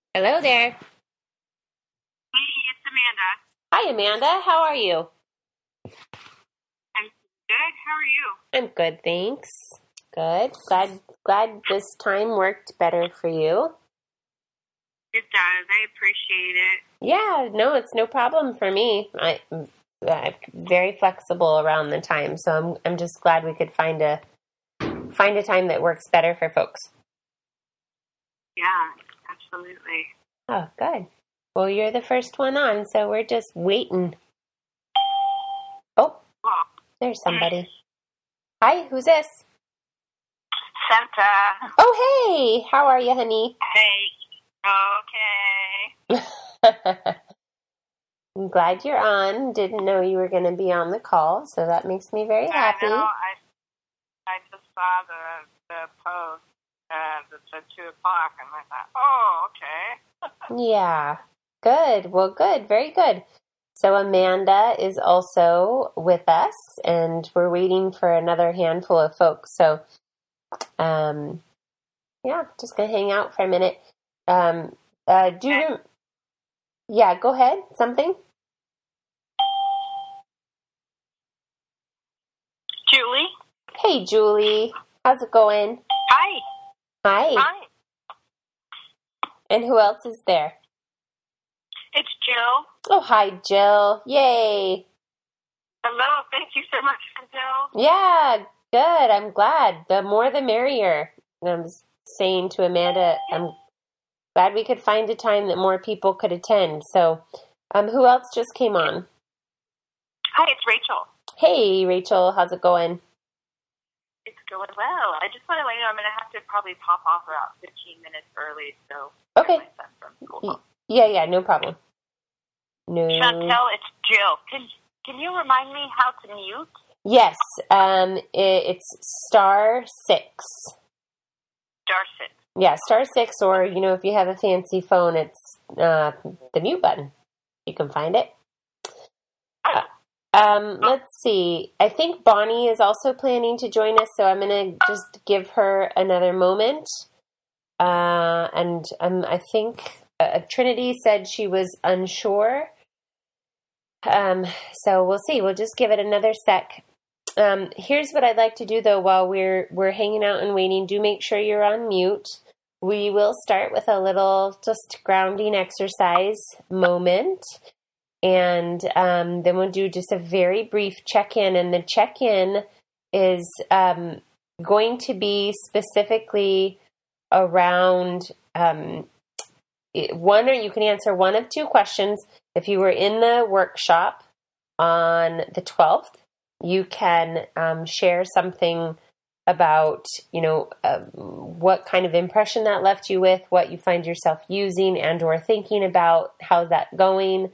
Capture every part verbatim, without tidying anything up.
Hello there. Hey, it's Amanda. Hi, Amanda. How are you? I'm good. How are you? I'm good, thanks. Good. Glad glad this time worked better for you. It does. I appreciate it. Yeah, no, it's no problem for me. I, I'm very flexible around the time, so I'm I'm just glad we could find a find a time that works better for folks. Yeah, absolutely. Oh, good. Well, you're the first one on, so we're just waiting. Oh, Cool. there's somebody. Hi, who's this? Santa. Oh, hey. How are you, honey? Hey. Okay. I'm glad you're on. Didn't know you were going to be on the call, so that makes me very happy. I know. I, I just saw the, the post uh, that said two o'clock, and I thought, oh, okay. Yeah. Good. Well, good. Very good. So Amanda is also with us, and we're waiting for another handful of folks. So, um, yeah, just going to hang out for a minute. Um, uh, do you, yeah, go ahead. Something? Julie? Hey, Julie. How's it going? Hi. Hi. Hi. And who else is there? It's Jill. Oh, hi, Jill. Yay. Hello. Thank you so much, Jill. Yeah, good. I'm glad. The more the merrier. And I was saying to Amanda, I'm glad we could find a time that more people could attend. So, um, who else just came on? Hi, it's Rachel. Hey, Rachel. How's it going? It's going well. I just want to let you know I'm going to have to probably pop off about fifteen minutes early, so Okay. my son from school. Yeah, yeah, no problem. No. Chantel, it's Jill. Can can you remind me how to mute? Yes, um, it, it's star six. Star six. Yeah, star six, or, you know, if you have a fancy phone, it's uh, the mute button. You can find it. Oh. Um, let's see. I think Bonnie is also planning to join us, so I'm going to just give her another moment. Uh, and um, I think uh, Trinity said she was unsure. Um, so we'll see. We'll just give it another sec. Um, here's what I'd like to do, though, while we're we're hanging out and waiting. Do make sure you're on mute. We will start with a little just grounding exercise moment. And um, then we'll do just a very brief check-in. And the check-in is um, going to be specifically around um, one, or you can answer one of two questions. If you were in the workshop on the twelfth, you can um, share something about, you know, uh, what kind of impression that left you with, what you find yourself using and or thinking about, how's that going.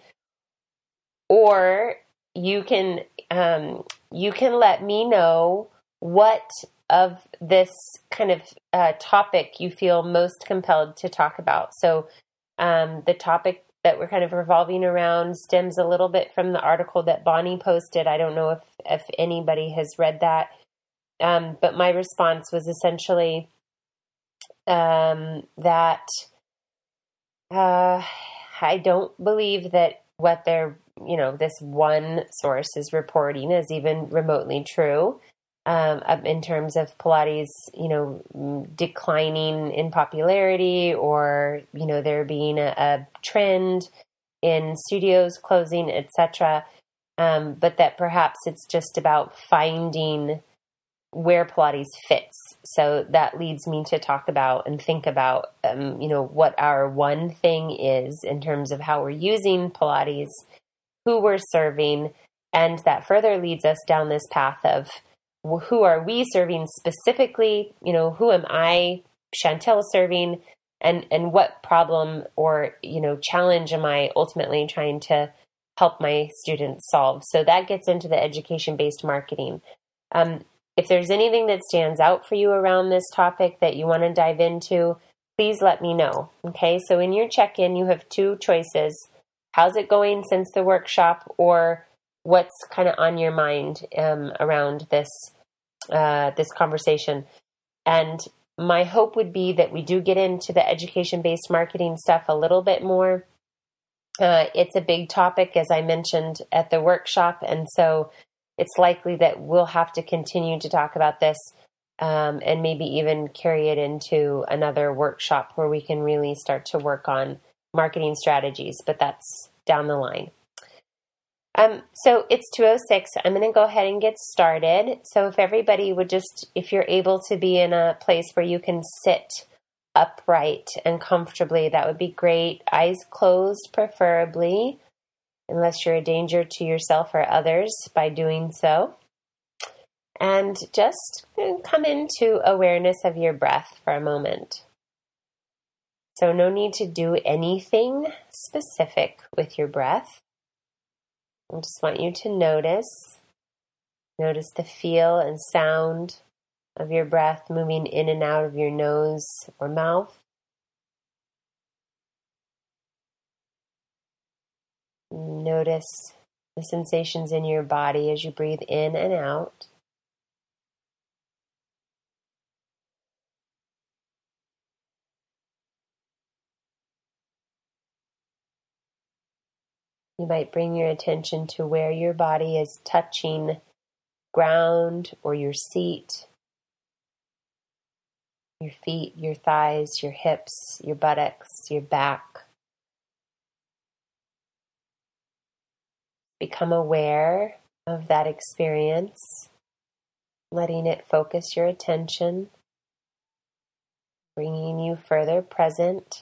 Or you can um, you can let me know what of this kind of uh, topic you feel most compelled to talk about. So um, the topic that we're kind of revolving around stems a little bit from the article that Bonnie posted. I don't know if, if anybody has read that, um, but my response was essentially um, that uh, I don't believe that what they're you know, this one source is reporting is even remotely true um, in terms of Pilates, you know, declining in popularity, or, you know, there being a, a trend in studios closing, et cetera. Um, but that perhaps it's just about finding where Pilates fits. So that leads me to talk about and think about, um, you know, what our one thing is in terms of how we're using Pilates, who we're serving, and that further leads us down this path of who are we serving specifically, you know, who am I, Chantel, serving, and, and what problem or, you know, challenge am I ultimately trying to help my students solve. So that gets into the education-based marketing. Um, if there's anything that stands out for you around this topic that you want to dive into, please let me know. Okay, so in your check-in, you have two choices. How's it going since the workshop, or what's kind of on your mind um, around this uh, this conversation? And my hope would be that we do get into the education-based marketing stuff a little bit more. Uh, it's a big topic, as I mentioned at the workshop, and so it's likely that we'll have to continue to talk about this um, and maybe even carry it into another workshop where we can really start to work on marketing strategies, but that's down the line. Um, so it's two oh six. I'm going to go ahead and get started. So if everybody would just, if you're able to be in a place where you can sit upright and comfortably, that would be great. Eyes closed, preferably, unless you're a danger to yourself or others by doing so. And just come into awareness of your breath for a moment. So no need to do anything specific with your breath. I just want you to notice, notice the feel and sound of your breath moving in and out of your nose or mouth. Notice the sensations in your body as you breathe in and out. You might bring your attention to where your body is touching ground or your seat, your feet, your thighs, your hips, your buttocks, your back. Become aware of that experience, letting it focus your attention, bringing you further present.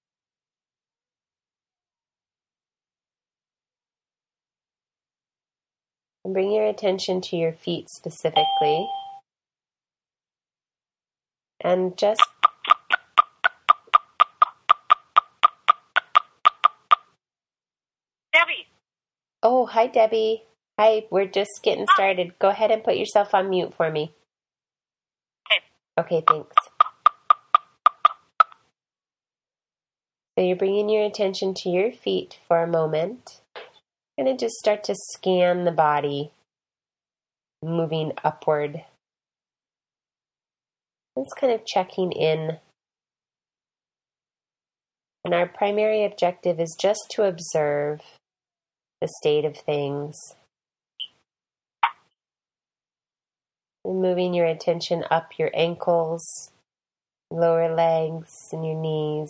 And bring your attention to your feet specifically. And just Debbie. Oh, hi, Debbie. Hi, we're just getting started. Go ahead and put yourself on mute for me. Okay. Okay, thanks. So you're bringing your attention to your feet for a moment. You're going to just start to scan the body, moving upward. Just kind of checking in. And our primary objective is just to observe the state of things. And moving your attention up your ankles, lower legs, and your knees.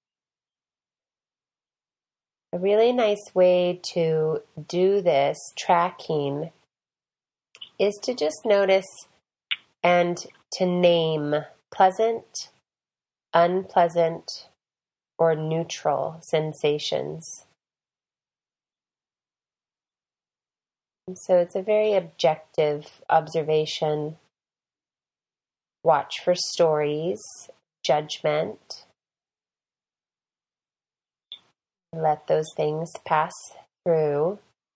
A really nice way to do this tracking is to just notice and to name pleasant, unpleasant, or neutral sensations. And so it's a very objective observation. Watch for stories, judgment. Let those things pass through.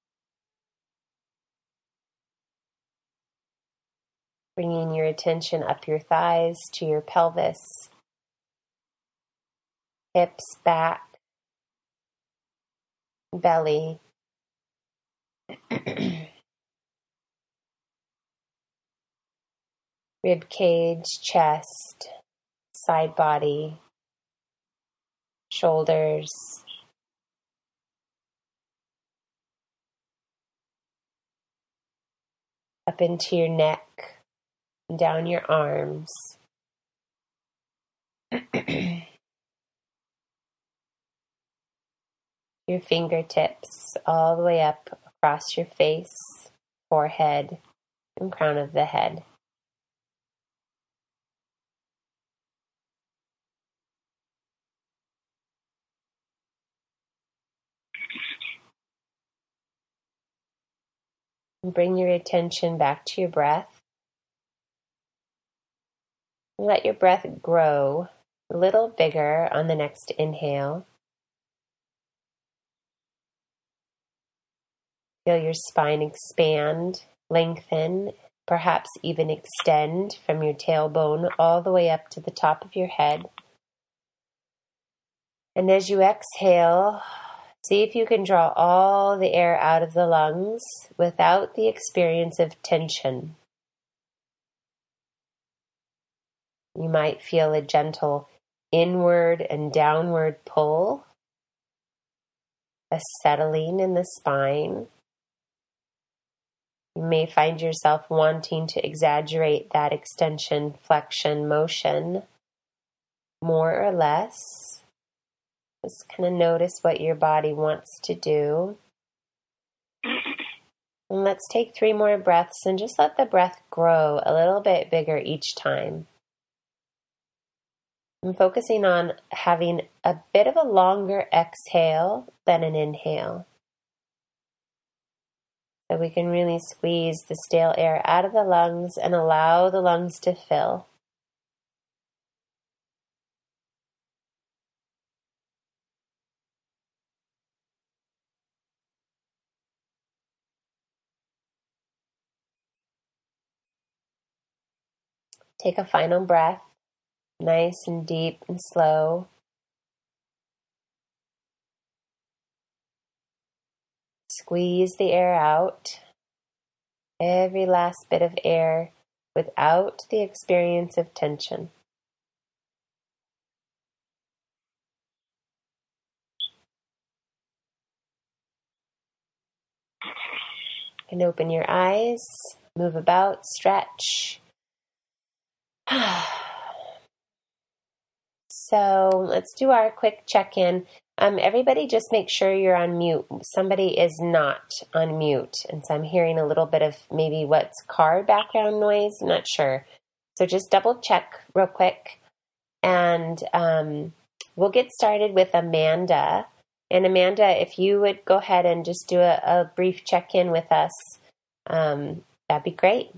Bringing your attention up your thighs to your pelvis, hips, back, belly. Rib cage, chest, side body, shoulders. Up into your neck, and down your arms. Your fingertips all the way up across your face, forehead, and crown of the head. And bring your attention back to your breath. Let your breath grow a little bigger on the next inhale. Feel your spine expand, lengthen, perhaps even extend from your tailbone all the way up to the top of your head. And as you exhale, see if you can draw all the air out of the lungs without the experience of tension. You might feel a gentle inward and downward pull, a settling in the spine. You may find yourself wanting to exaggerate that extension, flexion motion more or less. Just kind of notice what your body wants to do. And let's take three more breaths and just let the breath grow a little bit bigger each time. I'm focusing on having a bit of a longer exhale than an inhale. So we can really squeeze the stale air out of the lungs and allow the lungs to fill. Take a final breath, nice and deep and slow. Squeeze the air out, every last bit of air without the experience of tension. And open your eyes, move about, stretch. So let's do our quick check-in. Um, everybody just make sure you're on mute. Somebody is not on mute. And so I'm hearing a little bit of maybe what's car background noise. I'm not sure. So just double check real quick. And um, we'll get started with Amanda. And Amanda, if you would go ahead and just do a, a brief check-in with us, um, that'd be great.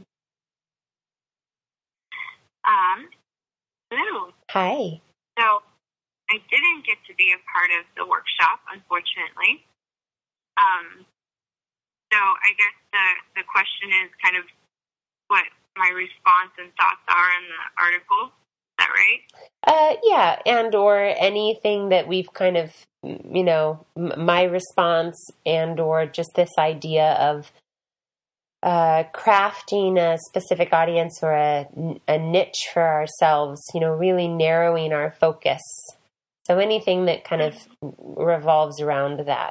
Um, hello. Hi. So I didn't get to be a part of the workshop, unfortunately. Um, so I guess the, the question is kind of what my response and thoughts are in the article. Is that right? Uh, yeah, and or anything that we've kind of, you know, m- my response and or just this idea of uh, crafting a specific audience or a, a niche for ourselves, you know, really narrowing our focus. So anything that kind of revolves around that.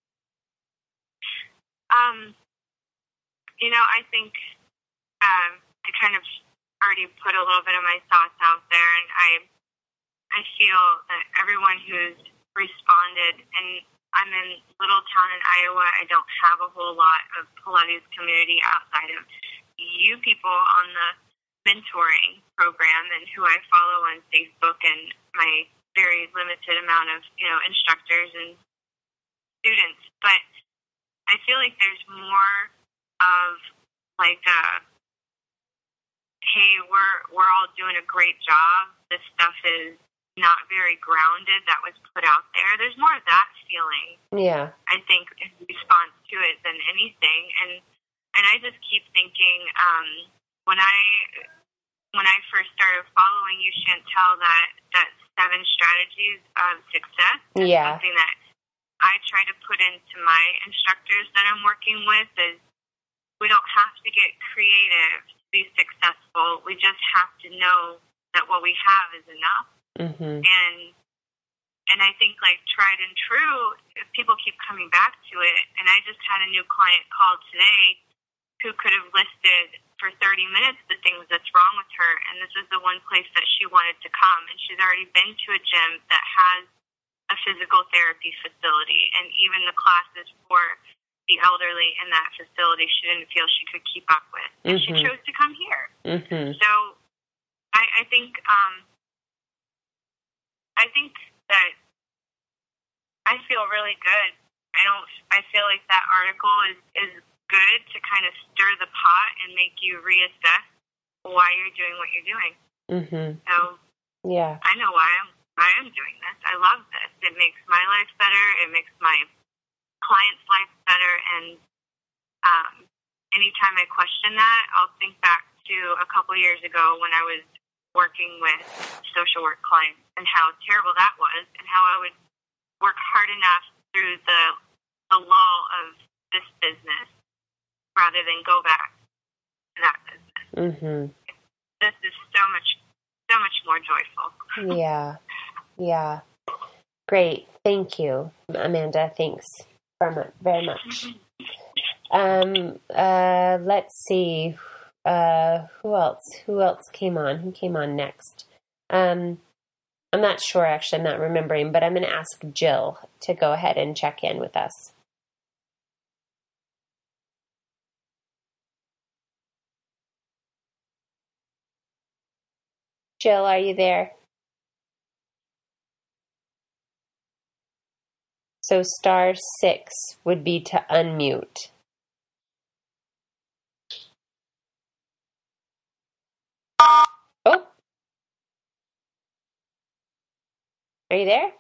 Um, you know, I think um, I kind of already put a little bit of my thoughts out there, and I I feel that everyone who's responded, and I'm in little town in Iowa, I don't have a whole lot of Pilates community outside of you people on the mentoring program and who I follow on Facebook and my very limited amount of, you know, instructors and students. But I feel like there's more of like a, hey, we're we're all doing a great job. This stuff is not very grounded that was put out there. There's more of that feeling, Yeah. I think, in response to it than anything. And and I just keep thinking, um, when I when I first started following you, Chantel, that that seven strategies of success is Yeah. something that I try to put into my instructors that I'm working with is we don't have to get creative to be successful. We just have to know that what we have is enough. Mm-hmm. And and I think like tried and true, if people keep coming back to it, and I just had a new client call today who could have listed for thirty minutes the things that's wrong with her, and this is the one place that she wanted to come, and she's already been to a gym that has a physical therapy facility, and even the classes for the elderly in that facility she didn't feel she could keep up with, and Mm-hmm. she chose to come here. Mm-hmm. So I, I think um, I think that I feel really good. I don't. I feel like that article is, is good to kind of stir the pot and make you reassess why you're doing what you're doing. Mm-hmm. So Yeah. I know why I'm why I'm doing this. I love this. It makes my life better. It makes my clients' life better. And um, anytime I question that, I'll think back to a couple years ago when I was working with social work clients and how terrible that was, and how I would work hard enough through the the lull of this business rather than go back to that business. Mm-hmm. This is so much so much more joyful. Yeah. Yeah. Great. Thank you, Amanda. Thanks very much. Um, uh, let's see. Uh, who else? Who else came on? Who came on next? Um, I'm not sure, actually. I'm not remembering, but I'm going to ask Jill to go ahead and check in with us. Jill, are you there? So star six would be to unmute. Oh, are you there?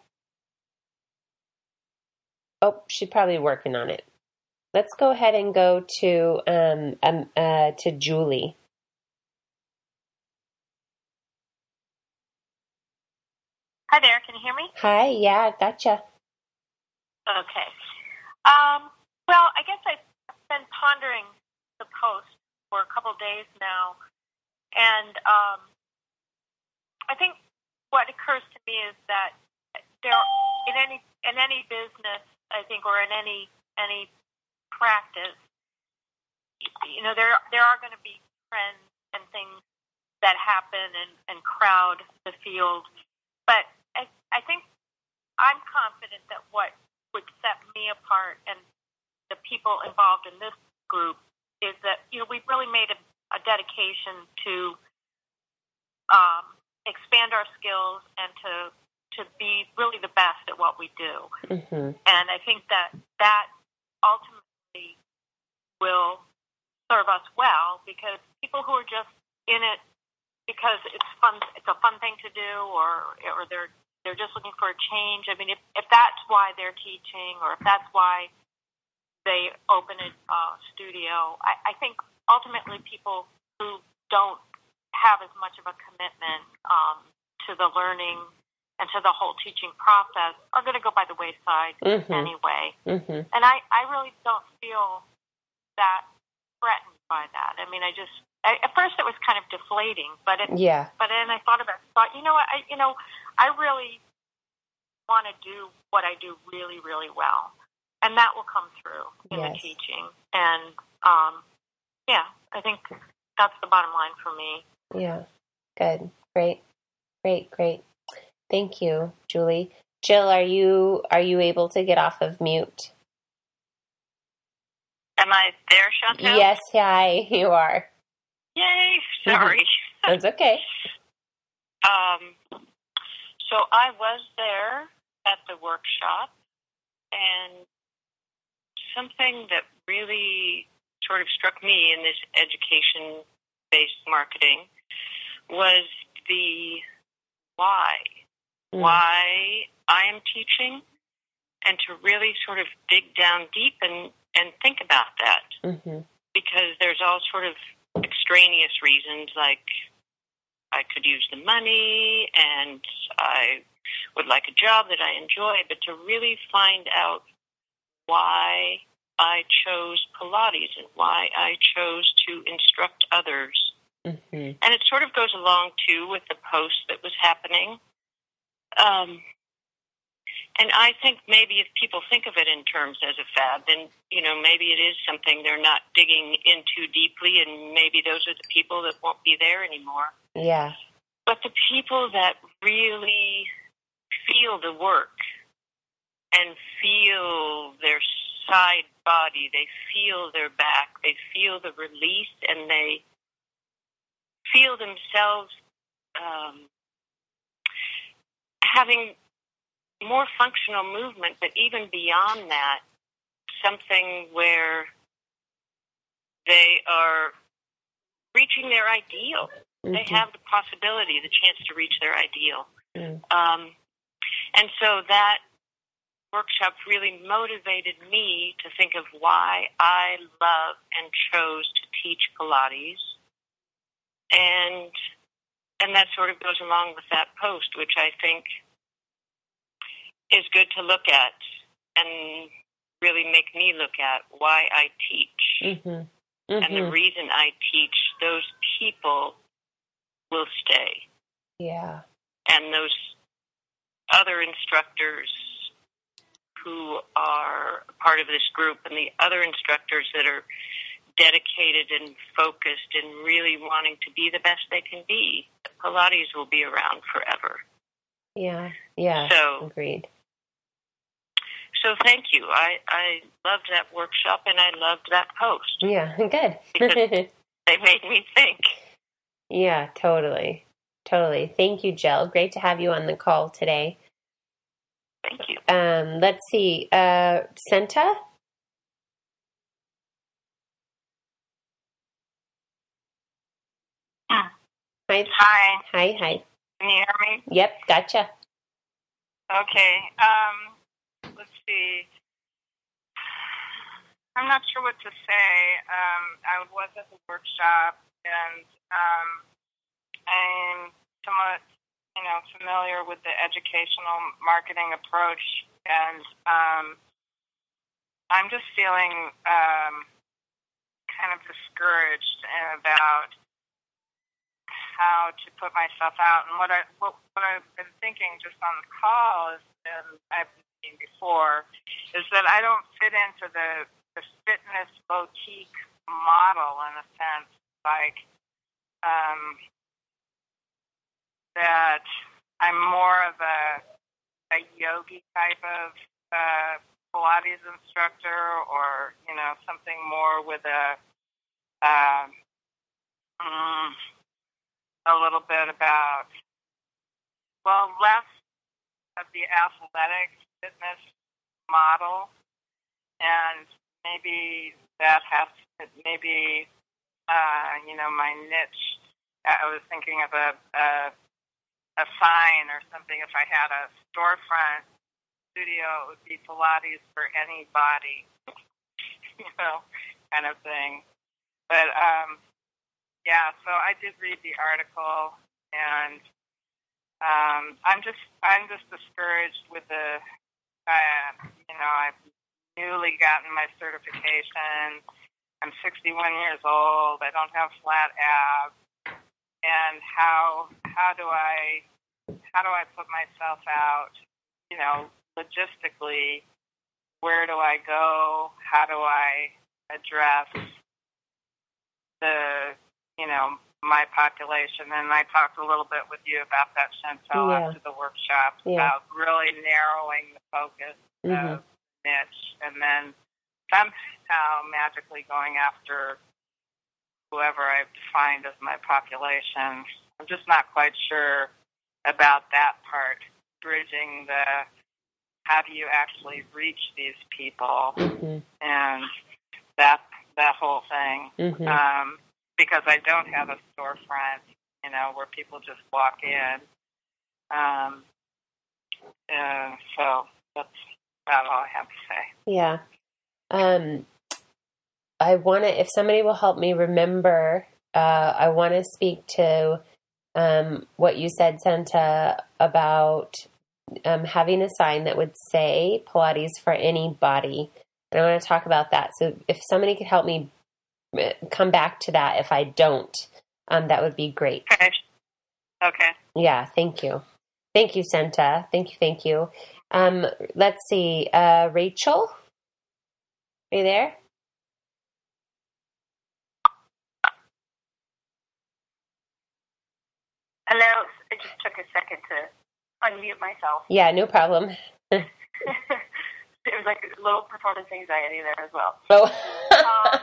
Oh, she's probably working on it. Let's go ahead and go to um, um uh to Julie. Hi there, can you hear me? Hi, yeah, gotcha. Okay. Um, well, I guess I've been pondering the post for a couple days now, and um, I think what occurs to me is that there, in any in any business, I think, or in any any practice, you know, there there are going to be trends and things that happen and, and crowd the field, but I, I think I'm confident that what would set me apart and the people involved in this group is that, you know, we've really made a, a dedication to um, expand our skills and to to be really the best at what we do. Mm-hmm. And I think that that ultimately will serve us well, because people who are just in it because it's fun, it's a fun thing to do, or or they're they're just looking for a change. I mean, if, if that's why they're teaching, or if that's why they open a uh, studio, I, I think ultimately people who don't have as much of a commitment um, to the learning and to the whole teaching process are going to go by the wayside mm-hmm. anyway. Mm-hmm. And I, I really don't feel that threatened by that. I mean, I just, I, at first it was kind of deflating, but it, yeah. but then I thought about it, thought, you know what, I, you know, I really want to do what I do really, really well. And that will come through in yes. the teaching. And, um, yeah, I think that's the bottom line for me. Yeah. Good. Great. Great. Great. Thank you, Julie. Jill, are you are you able to get off of mute? Am I there, Chantel? Yes, hi, you are. Yay! Sorry. That's okay. Um, so I was there at the workshop, and something that really sort of struck me in this education-based marketing was the why. Mm. Why I am teaching, and to really sort of dig down deep and, and think about that. Mm-hmm. Because there's all sort of extraneous reasons, like I could use the money and I would like a job that I enjoy, but to really find out why I chose Pilates and why I chose to instruct others. Mm-hmm. And it sort of goes along, too, with the post that was happening. Um, and I think maybe if people think of it in terms as a fad, then, you know, maybe it is something they're not digging into deeply, and maybe those are the people that won't be there anymore. Yeah. But the people that really feel the work and feel their side body, they feel their back, they feel the release, and they feel themselves um, having more functional movement, but even beyond that, something where they are reaching their ideal. Mm-hmm. They have the possibility, the chance to reach their ideal. Mm. Um, and so that workshop really motivated me to think of why I love and chose to teach Pilates. And and that sort of goes along with that post, which I think is good to look at and really make me look at why I teach. Mm-hmm. Mm-hmm. And the reason I teach, those people will stay. Yeah. And those other instructors who are part of this group and the other instructors that are dedicated and focused and really wanting to be the best they can be, Pilates will be around forever. Yeah, yeah, so, agreed. So thank you. I, I loved that workshop and I loved that post. Yeah, good. Because they made me think. Yeah, totally. Totally. Thank you, Jill. Great to have you on the call today. Thank you. Um, let's see. Uh, Senta? Hi. Hi. Hi, hi. Can you hear me? Yep, gotcha. Okay. Um, let's see. I'm not sure what to say. Um, I was at the workshop, and um, I'm somewhat, you know, familiar with the educational marketing approach, and um, I'm just feeling um, kind of discouraged about how to put myself out. And what I what, what I've been thinking just on the call is, and I've been seeing before, is that I don't fit into the the fitness boutique model in a sense, like um, that I'm more of a a yogi type of uh, Pilates instructor, or you know, something more with a uh, mm, a little bit about, well, less of the athletic fitness model, and maybe that has to, maybe, uh, you know, my niche. I was thinking of a, a a sign or something. If I had a storefront studio, it would be Pilates for any body, you know, kind of thing. But um, yeah, so I did read the article, and um, I'm just I'm just discouraged with the, uh, you know, I've newly gotten my certification. I'm sixty-one years old. I don't have flat abs, and how how do I how do I put myself out? You know, logistically, where do I go? How do I address the, you know, my population? And I talked a little bit with you about that, Chantel, Yeah. after the workshop, Yeah. about really narrowing the focus Mm-hmm. of niche, and then somehow magically going after whoever I've defined as my population. I'm just not quite sure about that part, bridging the how do you actually reach these people, Mm-hmm. and that that whole thing. Mm-hmm. Um, because I don't have a storefront, you know, where people just walk in. Um, and so that's about all I have to say. Yeah. Um, I want to, if somebody will help me remember, uh, I want to speak to um, what you said, Senta, about um, having a sign that would say Pilates for any body. And I want to talk about that. So if somebody could help me come back to that if I don't, um, that would be great. Okay. Okay. Yeah, thank you. Thank you, Senta. Thank you, thank you. Um, let's see. Uh, Rachel? Are you there? Hello. It just took a second to unmute myself. Yeah, no problem. It was like a little performance anxiety there as well. Oh. um,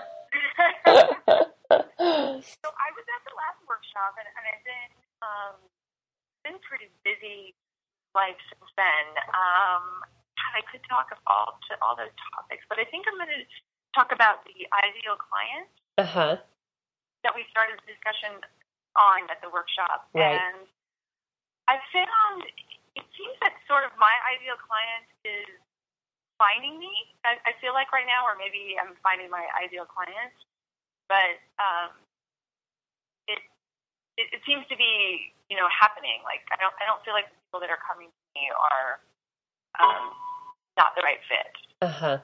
so I was at the last workshop, and, and I've been um, been pretty busy life since then. Um, I could talk of all to all those topics, but I think I'm going to talk about the ideal client Uh-huh. that we started the discussion on at the workshop. Right. And I found it seems that sort of my ideal client is finding me. I, I feel like right now, or maybe I'm finding my ideal client, but um, it, it it seems to be, you know, happening. Like I don't I don't feel like the people that are coming to me are um, not the right fit. Uh-huh.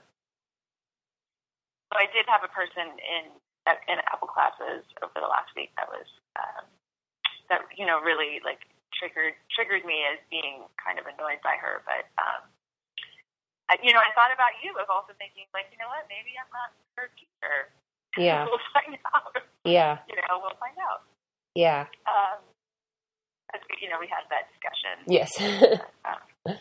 So I did have a person in in a couple classes over the last week that was um, that you know really like triggered triggered me as being kind of annoyed by her. But um, I, you know, I thought about you of also thinking like, you know what, maybe I'm not her teacher. Yeah. We'll find out. Yeah. You know, we'll find out. Yeah. Um, as we, you know, we had that discussion. Yes. um,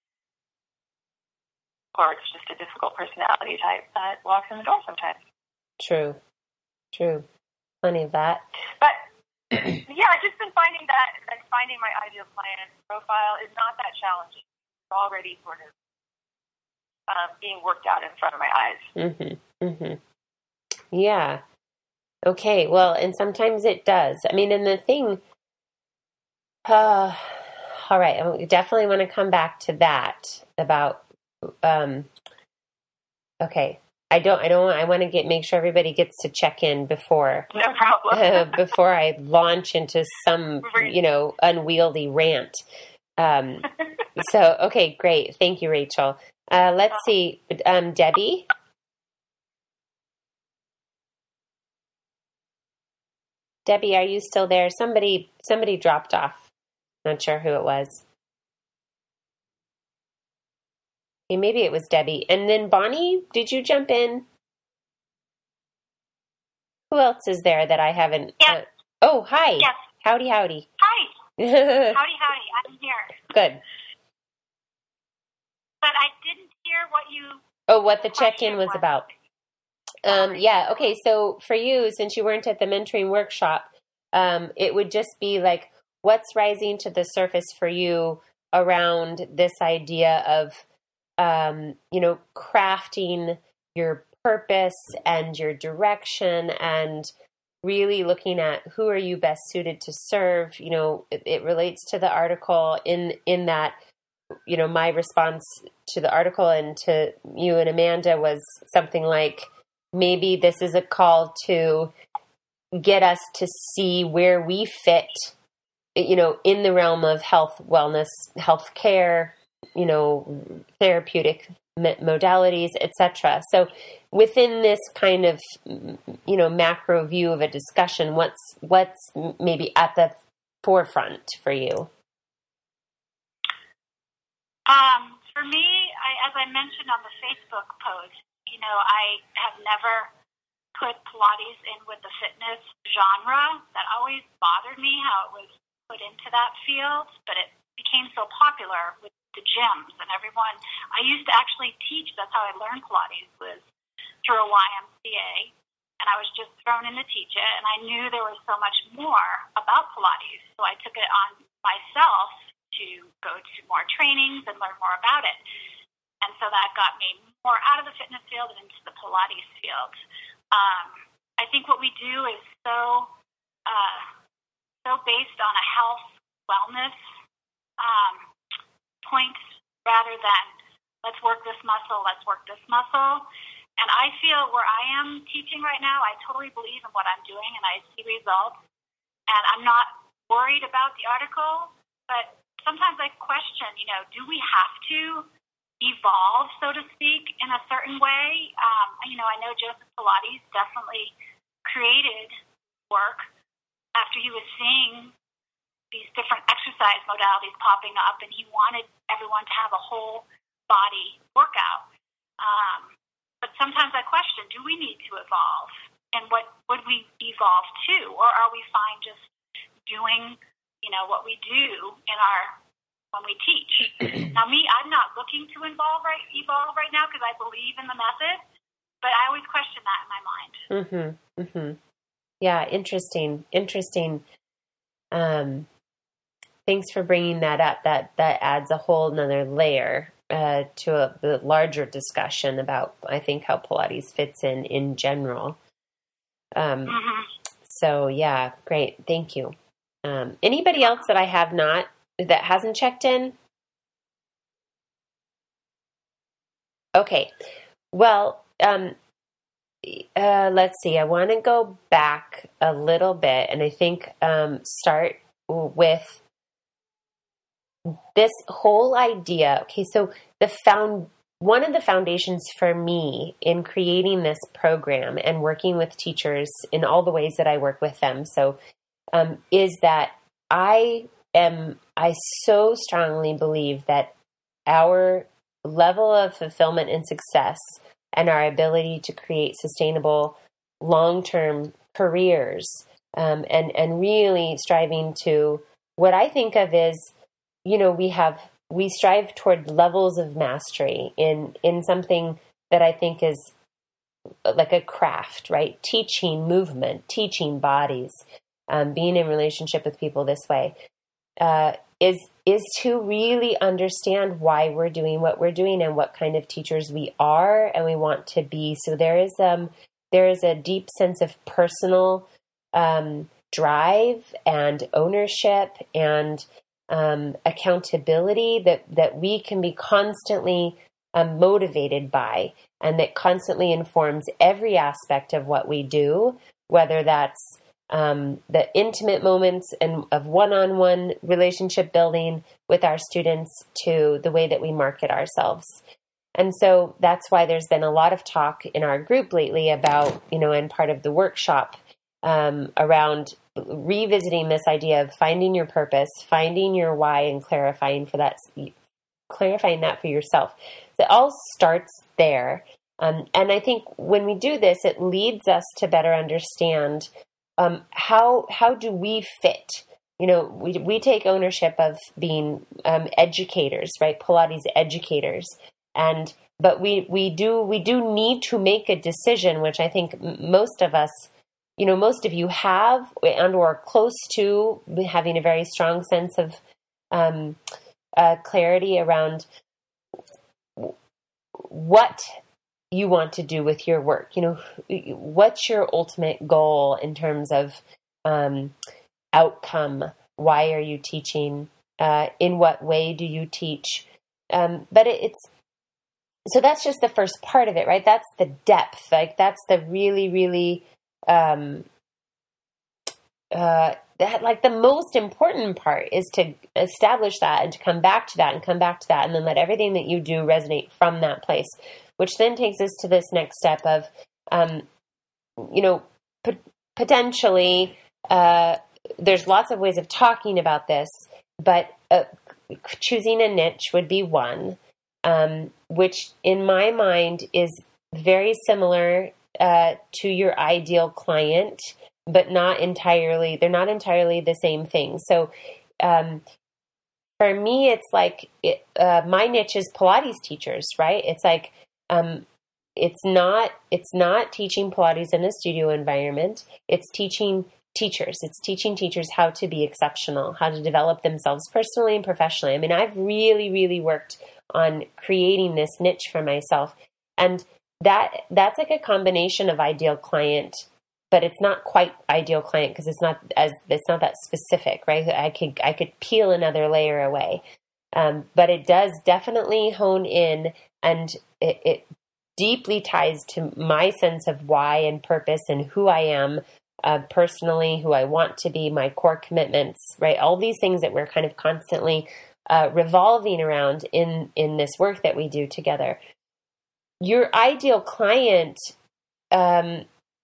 or it's just a difficult personality type that walks in the door sometimes. True. True. Plenty of that. But yeah, I've just been finding that, that finding my ideal client profile is not that challenging. It's already sort of um, being worked out in front of my eyes. Mm-hmm. Mm-hmm. Yeah. Okay. Well, and sometimes it does. I mean, and the thing, uh, all right, I definitely want to come back to that about, um, okay. I don't, I don't, I want to get, make sure everybody gets to check in before, no problem. uh, before I launch into some, you know, unwieldy rant. Um, so, okay, great. Thank you, Rachel. Uh, let's see. Um, Debbie. Debbie, are you still there? Somebody, somebody dropped off. Not sure who it was. Okay, maybe it was Debbie. And then Bonnie, did you jump in? Who else is there that I haven't? Yes. Uh, oh, hi. Yes. Howdy, howdy. Hi. Howdy, howdy. I'm here. Good. But I didn't hear what you... Oh, what the check-in was about. Um, yeah, okay, so for you, since you weren't at the mentoring workshop, um, it would just be like, what's rising to the surface for you around this idea of, um, you know, crafting your purpose and your direction and really looking at who are you best suited to serve. You know, it, it relates to the article in, in that, you know, my response to the article and to you and Amanda was something like, maybe this is a call to get us to see where we fit, you know, in the realm of health, wellness, health care, you know, therapeutic modalities, et cetera. So within this kind of, you know, macro view of a discussion, what's, what's maybe at the forefront for you? Um, for me, I, as I mentioned on the Facebook post, you know, I have never put Pilates in with the fitness genre. That always bothered me how it was put into that field, but it became so popular with the gyms and everyone. I used to actually teach. That's how I learned Pilates, was through a Y M C A, and I was just thrown in to teach it, and I knew there was so much more about Pilates, so I took it on myself to go to more trainings and learn more about it. And so that got me more out of the fitness field and into the Pilates field. Um, I think what we do is so uh, so based on a health, wellness um, point rather than let's work this muscle, let's work this muscle. And I feel where I am teaching right now, I totally believe in what I'm doing and I see results. And I'm not worried about the article, but sometimes I question, you know, do we have to evolve, so to speak, in a certain way? Um, you know, I know Joseph Pilates definitely created work after he was seeing these different exercise modalities popping up, and he wanted everyone to have a whole body workout. Um, but sometimes I question, do we need to evolve? And what would we evolve to? Or are we fine just doing, you know, what we do in our when we teach? Now, me, I'm not looking to evolve right, evolve right now because I believe in the method, but I always question that in my mind. Mm-hmm. Mm-hmm. Yeah, interesting. Interesting. Um, thanks for bringing that up. That that adds a whole nother layer uh, to a, the larger discussion about, I think, how Pilates fits in in general. Um, mm-hmm. So, yeah, great. Thank you. Um, anybody else that I have not, that hasn't checked in? Okay. Well, um, uh, let's see. I want to go back a little bit, and I think um, start with this whole idea. Okay, so the found one of the foundations for me in creating this program and working with teachers in all the ways that I work with them, so um, is that I am, I so strongly believe that our level of fulfillment and success and our ability to create sustainable long-term careers um, and, and really striving to what I think of is, you know, we have, we strive toward levels of mastery in, in something that I think is like a craft, right? Teaching movement, teaching bodies, um, being in relationship with people this way, uh, is, is to really understand why we're doing what we're doing and what kind of teachers we are and we want to be. So there is, um, there is a deep sense of personal, um, drive and ownership and, um, accountability that, that we can be constantly um, motivated by, and that constantly informs every aspect of what we do, whether that's um, the intimate moments and of one-on-one relationship building with our students to the way that we market ourselves. And so that's why there's been a lot of talk in our group lately about, you know, and part of the workshop um, around revisiting this idea of finding your purpose, finding your why, and clarifying for that, clarifying that for yourself. It all starts there. Um, and I think when we do this, it leads us to better understand um, how how do we fit. You know, we we take ownership of being um, educators, right? Pilates educators, and but we we do we do need to make a decision, which I think most of us, you know, most of you have and or are close to having a very strong sense of um, uh, clarity around what you want to do with your work. You know, what's your ultimate goal in terms of um, outcome? Why are you teaching? Uh, in what way do you teach? Um, but it, it's, so that's just the first part of it, right? That's the depth. Like that's the really, really, um, uh, that like the most important part is to establish that and to come back to that and come back to that. And then let everything that you do resonate from that place, which then takes us to this next step of, um, you know, p- potentially, uh, there's lots of ways of talking about this, but uh, choosing a niche would be one, um, which in my mind is very similar uh, to your ideal client, but not entirely, they're not entirely the same thing. So um, for me, it's like, it, uh, my niche is Pilates teachers, right? It's like, um, it's not, it's not teaching Pilates in a studio environment. It's teaching teachers. It's teaching teachers how to be exceptional, how to develop themselves personally and professionally. I mean, I've really, really worked on creating this niche for myself. And that, that's like a combination of ideal client, but it's not quite ideal client because it's not as, it's not that specific, right? I could, I could peel another layer away. Um, but it does definitely hone in, and it, it deeply ties to my sense of why and purpose and who I am uh, personally, who I want to be, my core commitments, right? All these things that we're kind of constantly uh, revolving around in, in this work that we do together. Your ideal client, um,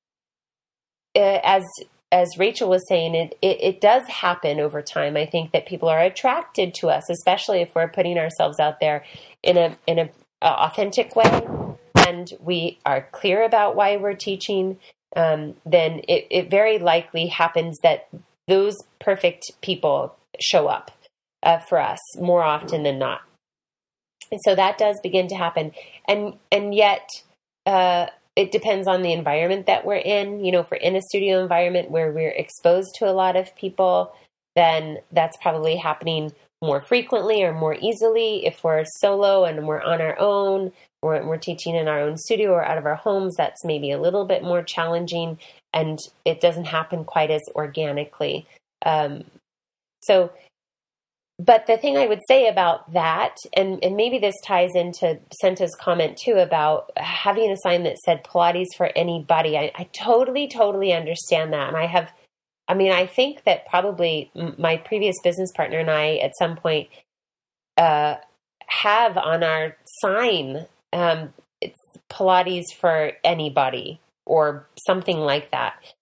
uh, as as Rachel was saying, it, it it does happen over time. I think that people are attracted to us, especially if we're putting ourselves out there in a in a uh, authentic way, and we are clear about why we're teaching. Um, then it, it very likely happens that those perfect people show up uh, for us more often than not. And so that does begin to happen, and and yet. Uh, It depends on the environment that we're in. You know, if we're in a studio environment where we're exposed to a lot of people, then that's probably happening more frequently or more easily. If we're solo and we're on our own, or we're teaching in our own studio or out of our homes, that's maybe a little bit more challenging, and it doesn't happen quite as organically. Um, so, but the thing I would say about that, and, and maybe this ties into Senta's comment too about having a sign that said Pilates for anybody. I, I totally, totally understand that. And I have, I mean, I think that probably my previous business partner and I at some point uh, have on our sign, um, it's Pilates for anybody or something like that.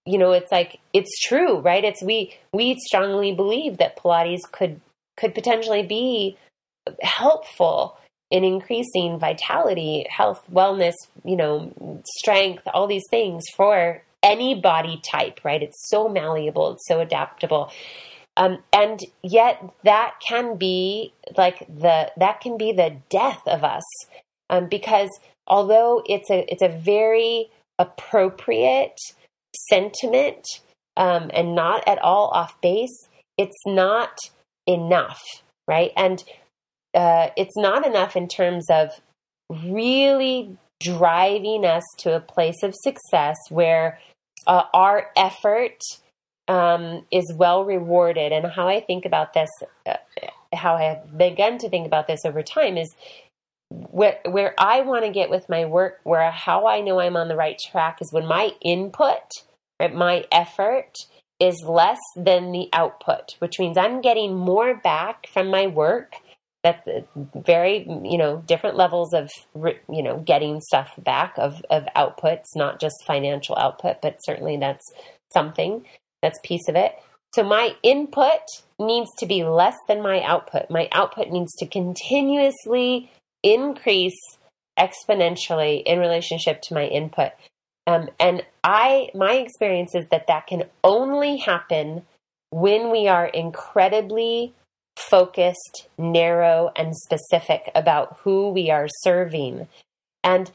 you know, it's like, it's true, right? It's, we, we strongly believe that Pilates could, could potentially be helpful in increasing vitality, health, wellness, you know, strength, all these things for any body type, right? It's so malleable, it's so adaptable. Um, and yet that can be like the, that can be the death of us. Um, because although it's a, it's a very appropriate sentiment, um, and not at all off base, it's not enough, right? And, uh, it's not enough in terms of really driving us to a place of success where, uh, our effort, um, is well rewarded. And how I think about this, uh, how I have begun to think about this over time is where, where I want to get with my work, where how I know I'm on the right track is when my input, right, my effort is less than the output, which means I'm getting more back from my work. That's very, you know, different levels of, you know, getting stuff back of, of outputs, not just financial output, but certainly that's something, that's a piece of it. So my input needs to be less than my output. My output needs to continuously increase exponentially in relationship to my input. Um, and I, my experience is that that can only happen when we are incredibly focused, narrow, and specific about who we are serving. And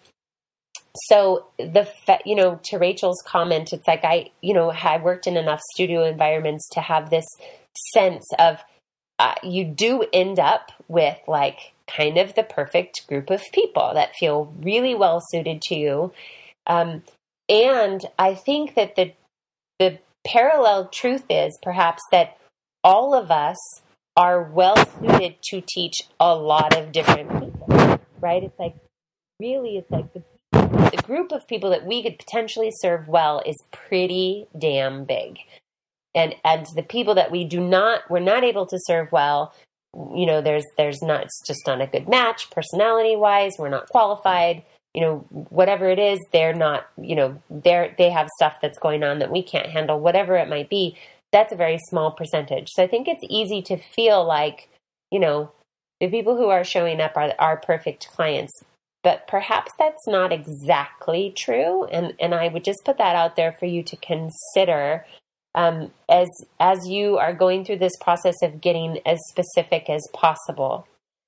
so the, you know, to Rachel's comment, it's like, I, you know, I worked in enough studio environments to have this sense of, uh, you do end up with like kind of the perfect group of people that feel really well suited to you. Um, and I think that the, the parallel truth is perhaps that all of us are well suited to teach a lot of different people, right? It's like, really, it's like the, the group of people that we could potentially serve well is pretty damn big. And, and the people that we do not, we're not able to serve well, you know, there's, there's not, it's just not a good match personality wise. We're not qualified, you know, whatever it is, they're not, you know, they're, they have stuff that's going on that we can't handle, whatever it might be. That's a very small percentage. So I think it's easy to feel like, you know, the people who are showing up are are perfect clients, but perhaps that's not exactly true. And, and I would just put that out there for you to consider um, as, as you are going through this process of getting as specific as possible.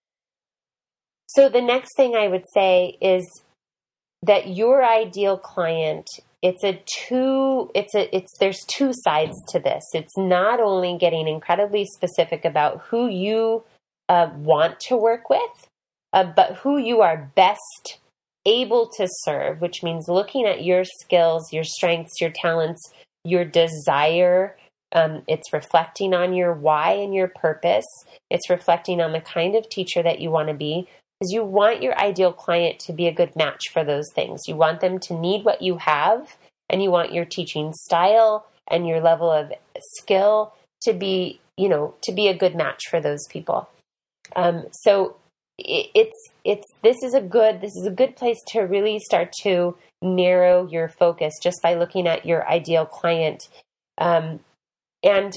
So the next thing I would say is that your ideal client, it's a two, it's a, it's, there's two sides to this. It's not only getting incredibly specific about who you uh, want to work with, uh, but who you are best able to serve, which means looking at your skills, your strengths, your talents, your desire. Um, it's reflecting on your why and your purpose. It's reflecting on the kind of teacher that you want to be. Because you want your ideal client to be a good match for those things. You want them to need what you have, and you want your teaching style and your level of skill to be, you know, to be a good match for those people. Um, so it, it's it's this is a good this is a good place to really start to narrow your focus just by looking at your ideal client. Um, and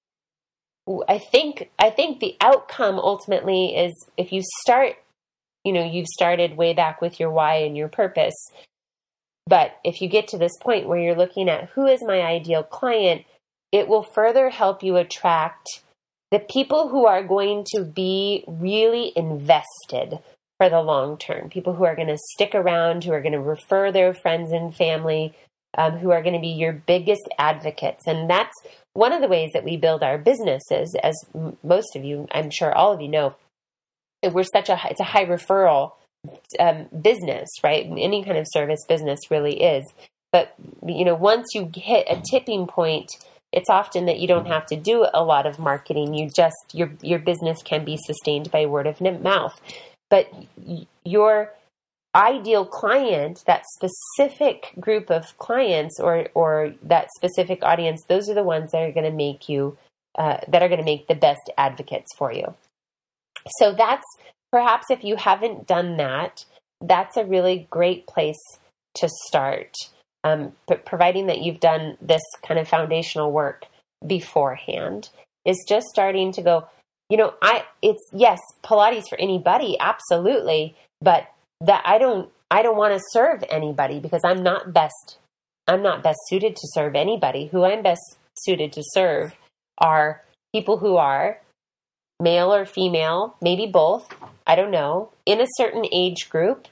I think I think the outcome ultimately is if you start. You know, you've started way back with your why and your purpose. But if you get to this point where you're looking at who is my ideal client, it will further help you attract the people who are going to be really invested for the long term, people who are going to stick around, who are going to refer their friends and family, um, who are going to be your biggest advocates. And that's one of the ways that we build our businesses, as most of you, I'm sure all of you know. We're such a, it's a high referral um, business, right? Any kind of service business really is. But, you know, once you hit a tipping point, it's often that you don't have to do a lot of marketing. You just, your, your business can be sustained by word of mouth. But your ideal client, that specific group of clients or, or that specific audience, those are the ones that are going to make you, uh, that are going to make the best advocates for you. So that's perhaps if you haven't done that, that's a really great place to start. um, but providing that you've done this kind of foundational work beforehand, is just starting to go, you know, I, it's, yes, Pilates for anybody, absolutely. But that I don't, I don't want to serve anybody because I'm not best, I'm not best suited to serve anybody. Who I'm best suited to serve are people who are male or female, maybe both, I don't know, in a certain age group,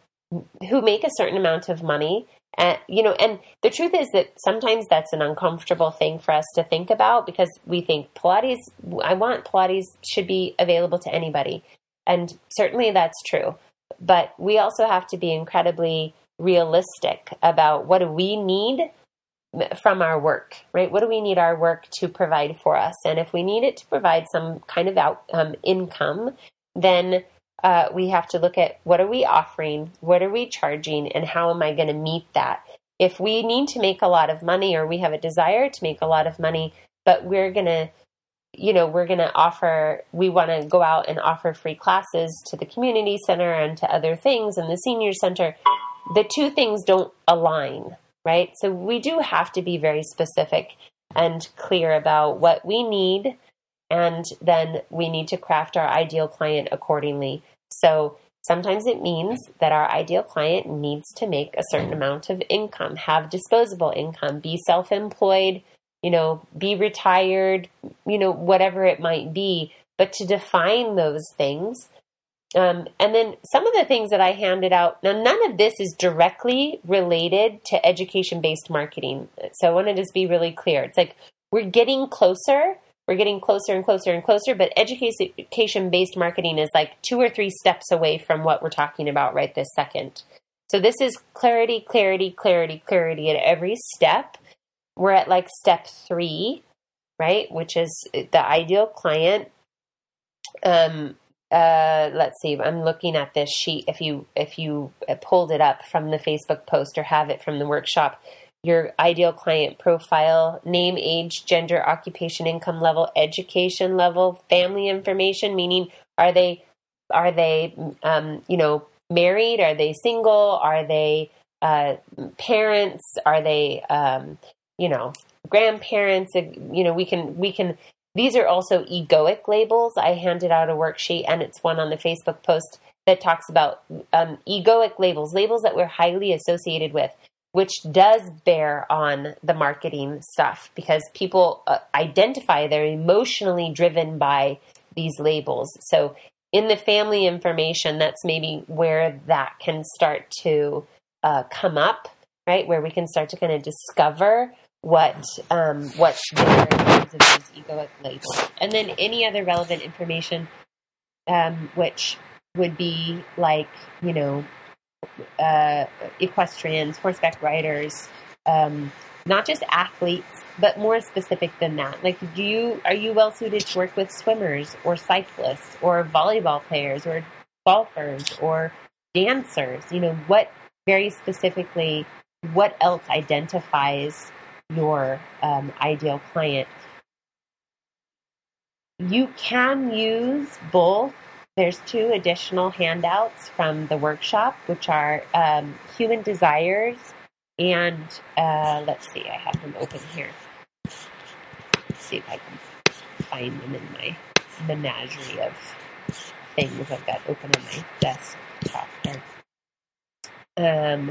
who make a certain amount of money. And, you know, and the truth is that sometimes that's an uncomfortable thing for us to think about, because we think Pilates, I want Pilates should be available to anybody. And certainly that's true. But we also have to be incredibly realistic about what do we need from our work, right? What do we need our work to provide for us? And if we need it to provide some kind of out, um, income, then uh, we have to look at what are we offering, what are we charging, and how am I going to meet that? If we need to make a lot of money, or we have a desire to make a lot of money, but we're going to, you know, we're going to offer, we want to go out and offer free classes to the community center and to other things in the senior center, the two things don't align, right? So we do have to be very specific and clear about what we need, and then we need to craft our ideal client accordingly. So sometimes it means that our ideal client needs to make a certain amount of income, have disposable income, be self-employed, you know, be retired, you know, whatever it might be, but to define those things. Um, and then some of the things that I handed out, now none of this is directly related to education-based marketing. So I want to just be really clear. It's like we're getting closer, we're getting closer and closer and closer, but education-based marketing is like two or three steps away from what we're talking about right this second. So this is clarity, clarity, clarity, clarity at every step. We're at like step three, right? Which is the ideal client. Um, Uh, let's see, I'm looking at this sheet. If you, if you pulled it up from the Facebook post or have it from the workshop, your ideal client profile, name, age, gender, occupation, income level, education level, family information, meaning are they, are they, um, you know, married? Are they single? Are they, uh, parents? Are they, um, you know, grandparents? You know, we can, we can, these are also egoic labels. I handed out a worksheet, and it's one on the Facebook post that talks about um, egoic labels, labels that we're highly associated with, which does bear on the marketing stuff, because people uh, identify they're emotionally driven by these labels. So in the family information, that's maybe where that can start to uh, come up, right? Where we can start to kind of discover what um, what's there in terms of these egoic labels. And then any other relevant information, um, which would be like, you know, uh, equestrians, horseback riders, um, not just athletes, but more specific than that. Like, do you are you well suited to work with swimmers or cyclists or volleyball players or golfers or dancers? You know, what very specifically, what else identifies your um, ideal client? You can use both. There's two additional handouts from the workshop, which are um, human desires and uh, let's see, I have them open here. Let's see if I can find them in my menagerie of things I've got open on my desktop here. Um,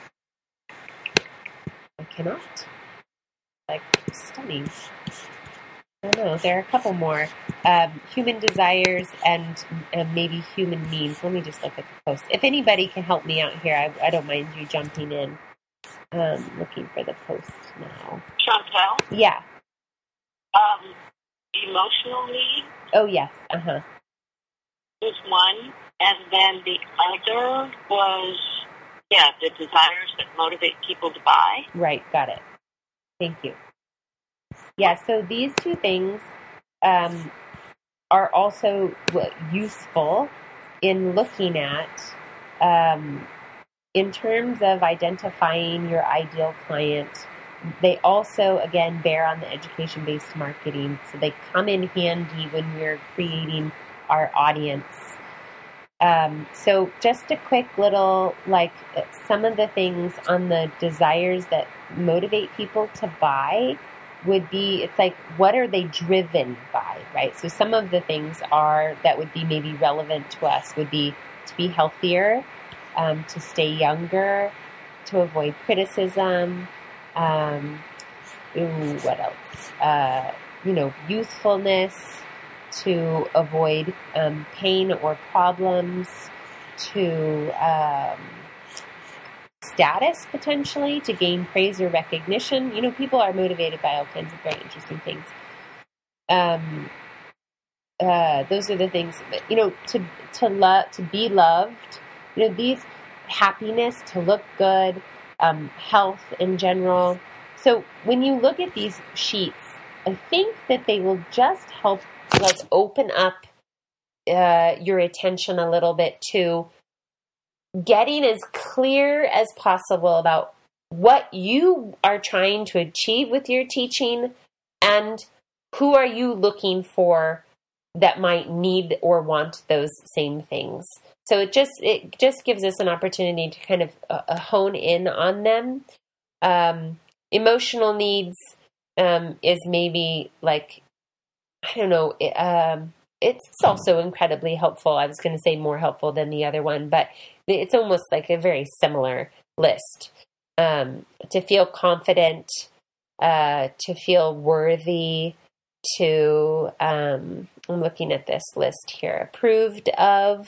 I cannot. Like stunning. I don't know. There are a couple more. Um, human desires and uh, maybe human needs. Let me just look at the post. If anybody can help me out here, I, I don't mind you jumping in. Um, looking for the post now. Chantel? Yeah. Um, emotional needs? Oh, yes. Uh-huh. Was one. And then the other was, yeah, the desires that motivate people to buy. Right. Got it. Thank you. Yeah, so these two things um, are also useful in looking at, um, in terms of identifying your ideal client. They also, again, bear on the education-based marketing, so they come in handy when we're creating our audience. Um, so just a quick little, like some of the things on the desires that motivate people to buy would be, it's like, what are they driven by, right? So some of the things are that would be maybe relevant to us would be to be healthier, um, to stay younger, to avoid criticism, um, ooh, what else? Uh, you know, youthfulness, to avoid um, pain or problems, to um, status potentially, to gain praise or recognition. You know, people are motivated by all kinds of very interesting things. Um, uh, those are the things that, you know, to to love, to be loved. You know, these happiness, to look good, um, health in general. So when you look at these sheets, I think that they will just help, like, open up uh, your attention a little bit to getting as clear as possible about what you are trying to achieve with your teaching and who are you looking for that might need or want those same things. So it just it just gives us an opportunity to kind of uh, hone in on them. Um, emotional needs um, is maybe like, I don't know, it, um, it's also incredibly helpful. I was going to say more helpful than the other one, but it's almost like a very similar list. Um, to feel confident, uh, to feel worthy, to, um, I'm looking at this list here, approved of,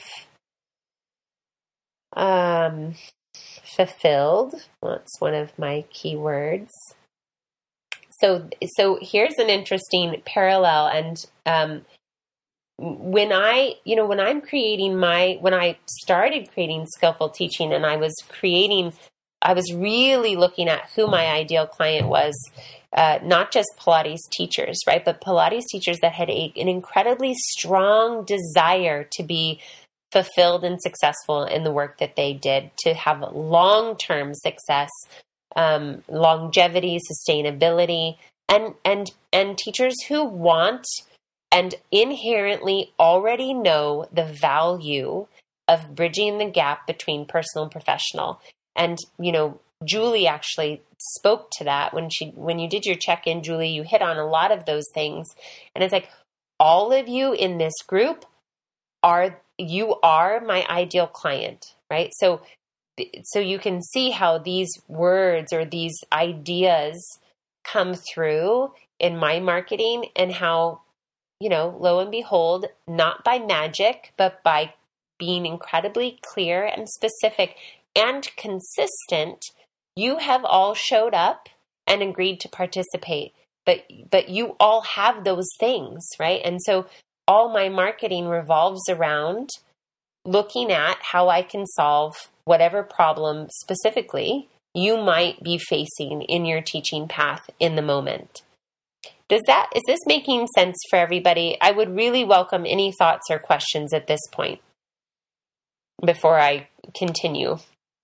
um, fulfilled. That's one of my keywords. So, so here's an interesting parallel. And, um, when I, you know, when I'm creating my, when I started creating Skillful Teaching and I was creating, I was really looking at who my ideal client was, uh, not just Pilates teachers, right? But Pilates teachers that had a, an incredibly strong desire to be fulfilled and successful in the work that they did, to have long-term success, um, longevity, sustainability, and, and, and teachers who want and inherently already know the value of bridging the gap between personal and professional. And, you know, Julie actually spoke to that when she, when you did your check-in, Julie, you hit on a lot of those things. And it's like, all of you in this group are, you are my ideal client, right? So, so you can see how these words or these ideas come through in my marketing, and how, you know, lo and behold, not by magic, but by being incredibly clear and specific and consistent, you have all showed up and agreed to participate. But but you all have those things, right? And so all my marketing revolves around looking at how I can solve whatever problem specifically you might be facing in your teaching path in the moment. Does that, is this making sense for everybody? I would really welcome any thoughts or questions at this point before I continue.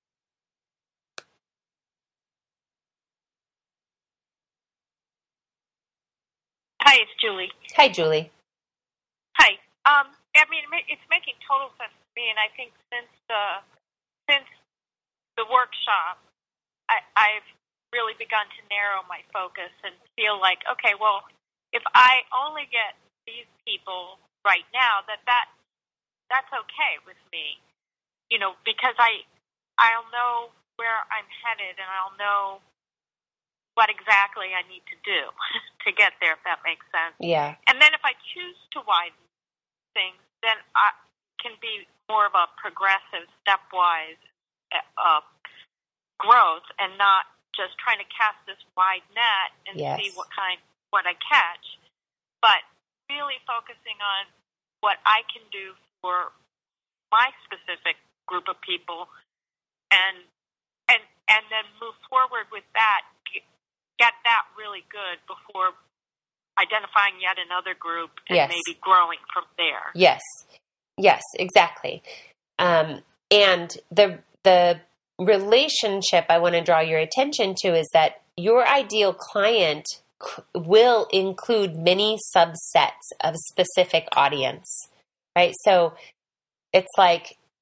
Hi, it's Julie. Hi, Julie. Hi. Um, I mean, it's making total sense to me, and I think since the since the workshop, I, I've really begun to narrow my focus and feel like, okay, well, if I only get these people right now, that, that that's okay with me, you know, because I, I'll know where I'm headed and I'll know what exactly I need to do to get there, if that makes sense. Yeah. And then if I choose to widen things, then I can be more of a progressive, stepwise uh, growth, and not just trying to cast this wide net and yes. see what kind, what I catch, but really focusing on what I can do for my specific group of people, and and and then move forward with that, get that really good before identifying yet another group and yes. maybe growing from there. Yes, yes, exactly. Um, and the the relationship I want to draw your attention to is that your ideal client c- will include many subsets of specific audience, right? So it's like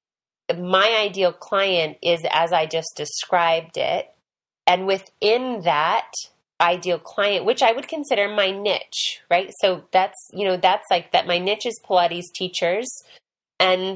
my ideal client is as I just described it. And within that ideal client, which I would consider my niche, right? So that's, you know, that's like that my niche is Pilates teachers, and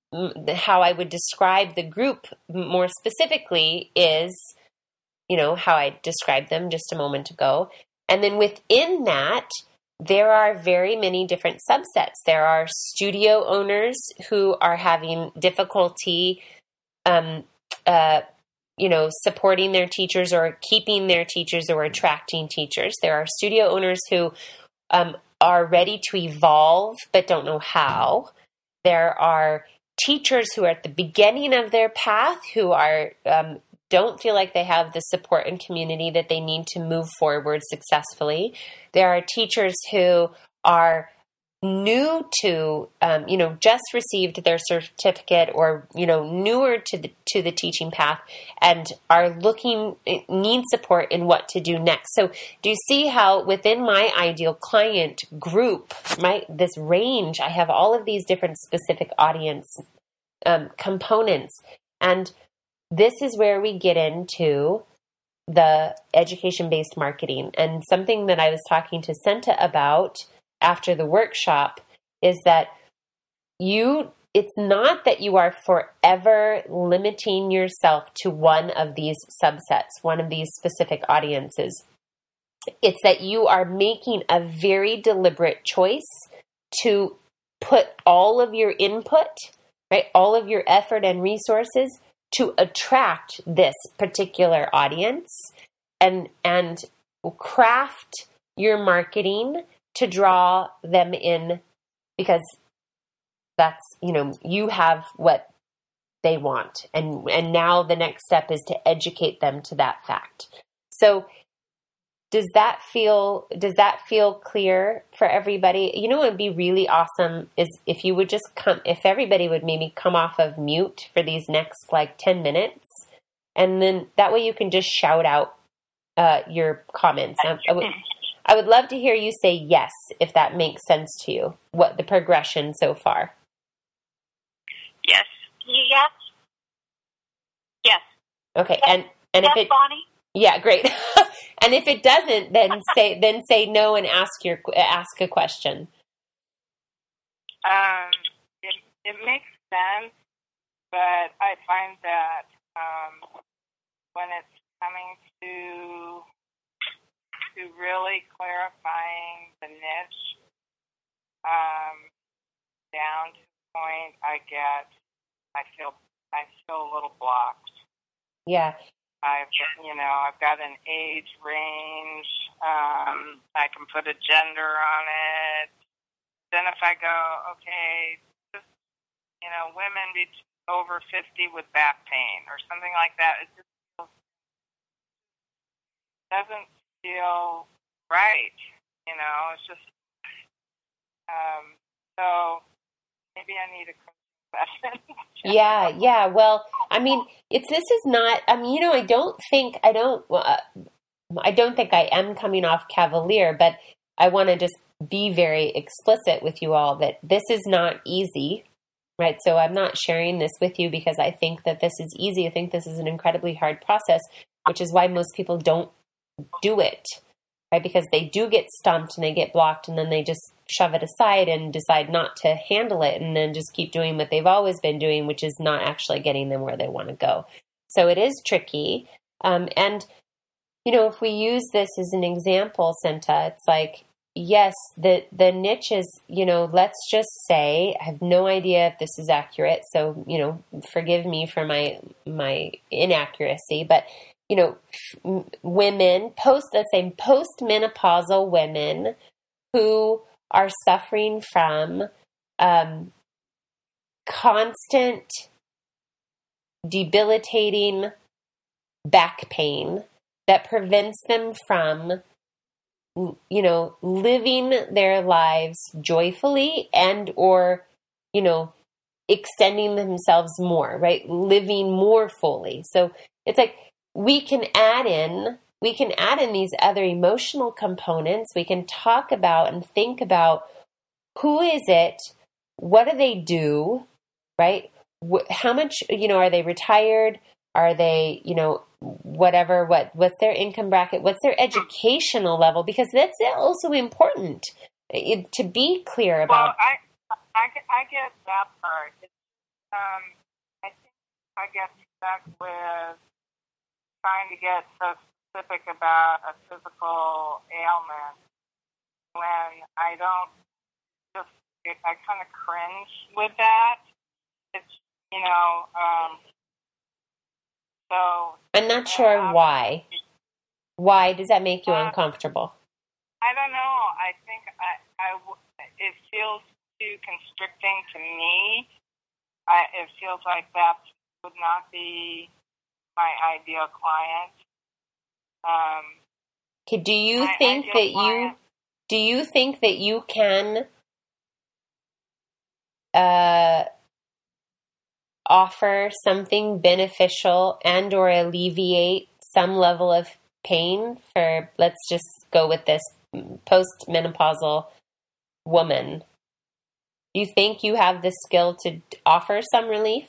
how I would describe the group more specifically is, you know, how I described them just a moment ago. And then within that, there are very many different subsets. There are studio owners who are having difficulty, um, uh, you know, supporting their teachers or keeping their teachers or attracting teachers. There are studio owners who um, are ready to evolve but don't know how. There are teachers who are at the beginning of their path who are um, don't feel like they have the support and community that they need to move forward successfully. There are teachers who are new to, um, you know, just received their certificate or, you know, newer to the, to the teaching path and are looking, need support in what to do next. So do you see how within my ideal client group, my, this range, I have all of these different specific audience um, components, and this is where we get into the education-based marketing. And something that I was talking to Senta about after the workshop is that you, it's not that you are forever limiting yourself to one of these subsets, one of these specific audiences. It's that you are making a very deliberate choice to put all of your input, right, all of your effort and resources to attract this particular audience and and craft your marketing to draw them in, because that's, you know, you have what they want. And and now the next step is to educate them to that fact. So does that feel does that feel clear for everybody? You know what would be really awesome is if you would just come, if everybody would maybe come off of mute for these next like ten minutes, and then that way you can just shout out uh, your comments. I, I, would, I would love to hear you say yes, if that makes sense to you, what the progression so far. Yes. Yes. Yes. Okay. Yes. And, and yes, if it, Bonnie? Yeah, great. And if it doesn't, then say then say no and ask your ask a question. Um, it it makes sense, but I find that um, when it's coming to to really clarifying the niche um, down to the point, I get I feel I feel a little blocked. Yeah. I've, you know, I've got an age range. Um, I can put a gender on it. Then if I go, okay, just, you know, women be over fifty with back pain or something like that, it just feels, doesn't feel right. You know, it's just, um, so maybe I need a yeah, yeah. Well, I mean, it's this is not. I mean, you know, I don't think I don't. Uh, I don't think I am coming off cavalier, but I want to just be very explicit with you all that this is not easy, right? So I'm not sharing this with you because I think that this is easy. I think this is an incredibly hard process, which is why most people don't do it, right? Because they do get stumped and they get blocked, and then they just shove it aside and decide not to handle it, and then just keep doing what they've always been doing, which is not actually getting them where they want to go. So it is tricky. Um, and, you know, if we use this as an example, Senta, it's like, yes, the, the niche is, you know, let's just say, I have no idea if this is accurate, so, you know, forgive me for my, my inaccuracy, but, you know, f- women, post, let's say post-menopausal women who are suffering from um, constant, debilitating back pain that prevents them from, you know, living their lives joyfully and or, you know, extending themselves more, right? Living more fully. So it's like we can add in We can add in these other emotional components. We can talk about and think about who is it, what do they do, right? wh- how much, you know, are they retired? Are they, you know, whatever, what, what's their income bracket? What's their educational level? Because that's also important it, to be clear about. Well, I, I, I get that part. It's, um, I think I get stuck with trying to get so specific about a physical ailment when I don't just, I kind of cringe with that. It's, you know, um, so. I'm not sure um, why. Why does that make you uh, uncomfortable? I don't know. I think I, I, it feels too constricting to me. I, it feels like that would not be my ideal client. Um, okay, do you think that client, you do you think that you can uh, offer something beneficial and or alleviate some level of pain for, let's just go with this postmenopausal woman? Do you think you have the skill to offer some relief?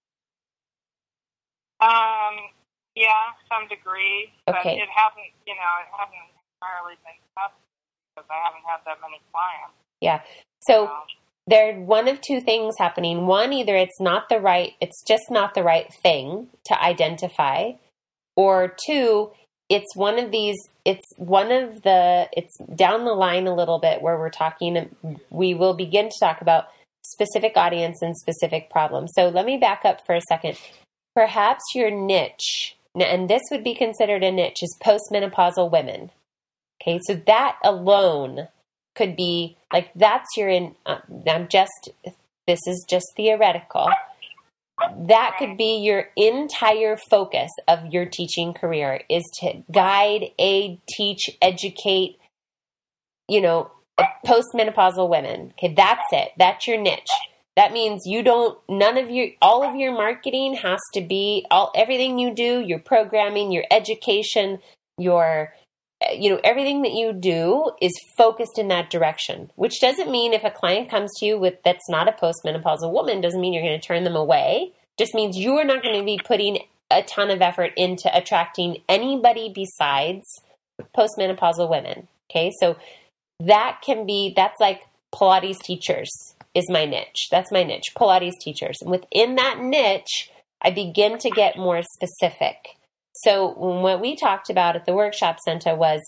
Um, yeah, some degree, but okay. it hasn't, you know, it hasn't entirely been tough because I haven't had that many clients. Yeah. So, so there are one of two things happening. One, either it's not the right, it's just not the right thing to identify, or two, it's one of these, it's one of the, it's down the line a little bit where we're talking, we will begin to talk about specific audience and specific problems. So let me back up for a second. Perhaps your niche, and this would be considered a niche, is postmenopausal women. Okay, so that alone could be, like, that's your, in, uh, I'm just, this is just theoretical. That could be your entire focus of your teaching career, is to guide, aid, teach, educate, you know, postmenopausal women. Okay, that's it. That's your niche. That means you don't, none of your, all of your marketing has to be, all everything you do, your programming, your education, your, you know, everything that you do is focused in that direction, which doesn't mean if a client comes to you with, that's not a postmenopausal woman, doesn't mean you're going to turn them away. Just means you are not going to be putting a ton of effort into attracting anybody besides postmenopausal women. Okay. So that can be, that's like Pilates teachers is my niche. That's my niche, Pilates teachers. And within that niche, I begin to get more specific. So what we talked about at the workshop, Senta, was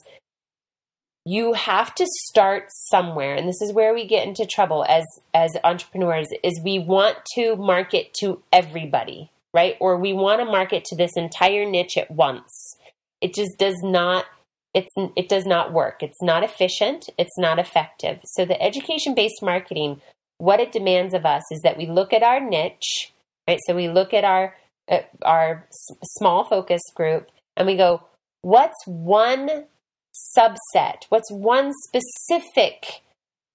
you have to start somewhere. And this is where we get into trouble as, as entrepreneurs, is we want to market to everybody, right? Or we want to market to this entire niche at once. It just does not, it's, it does not work. It's not efficient. It's not effective. So the education-based marketing, what it demands of us is that we look at our niche, right? So we look at our, uh, our s- small focus group and we go, what's one subset? What's one specific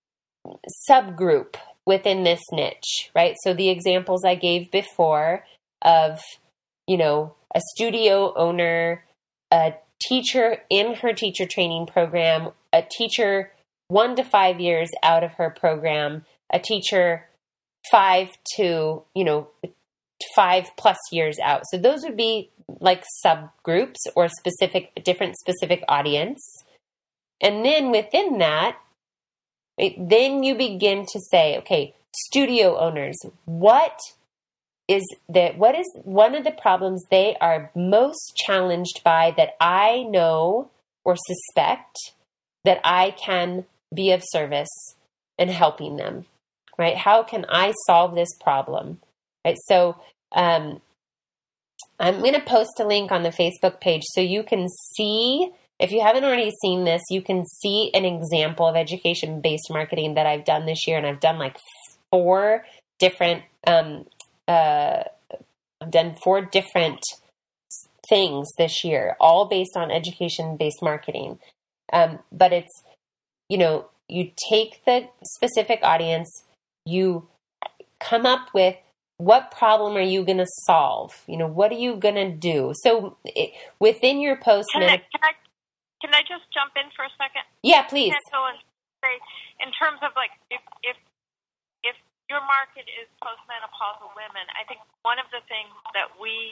subgroup within this niche, right? So the examples I gave before of, you know, a studio owner, a teacher in her teacher training program, a teacher one to five years out of her program, a teacher five to, you know, five plus years out. So those would be like subgroups or specific, different specific audience. And then within that, right, then you begin to say, okay, studio owners, what is that, what is one of the problems they are most challenged by that I know or suspect that I can be of service in helping them, right? How can I solve this problem? Right. So, um, I'm going to post a link on the Facebook page so you can see, if you haven't already seen this, you can see an example of education-based marketing that I've done this year. And I've done like four different, um, uh, I've done four different things this year, all based on education-based marketing. Um, but it's, you know, you take the specific audience, you come up with, what problem are you going to solve? You know, what are you going to do? So it, within your post... Can I, can, I, can I just jump in for a second? Yeah, please. And say, in terms of like, if, if if your market is postmenopausal women. I think one of the things that we,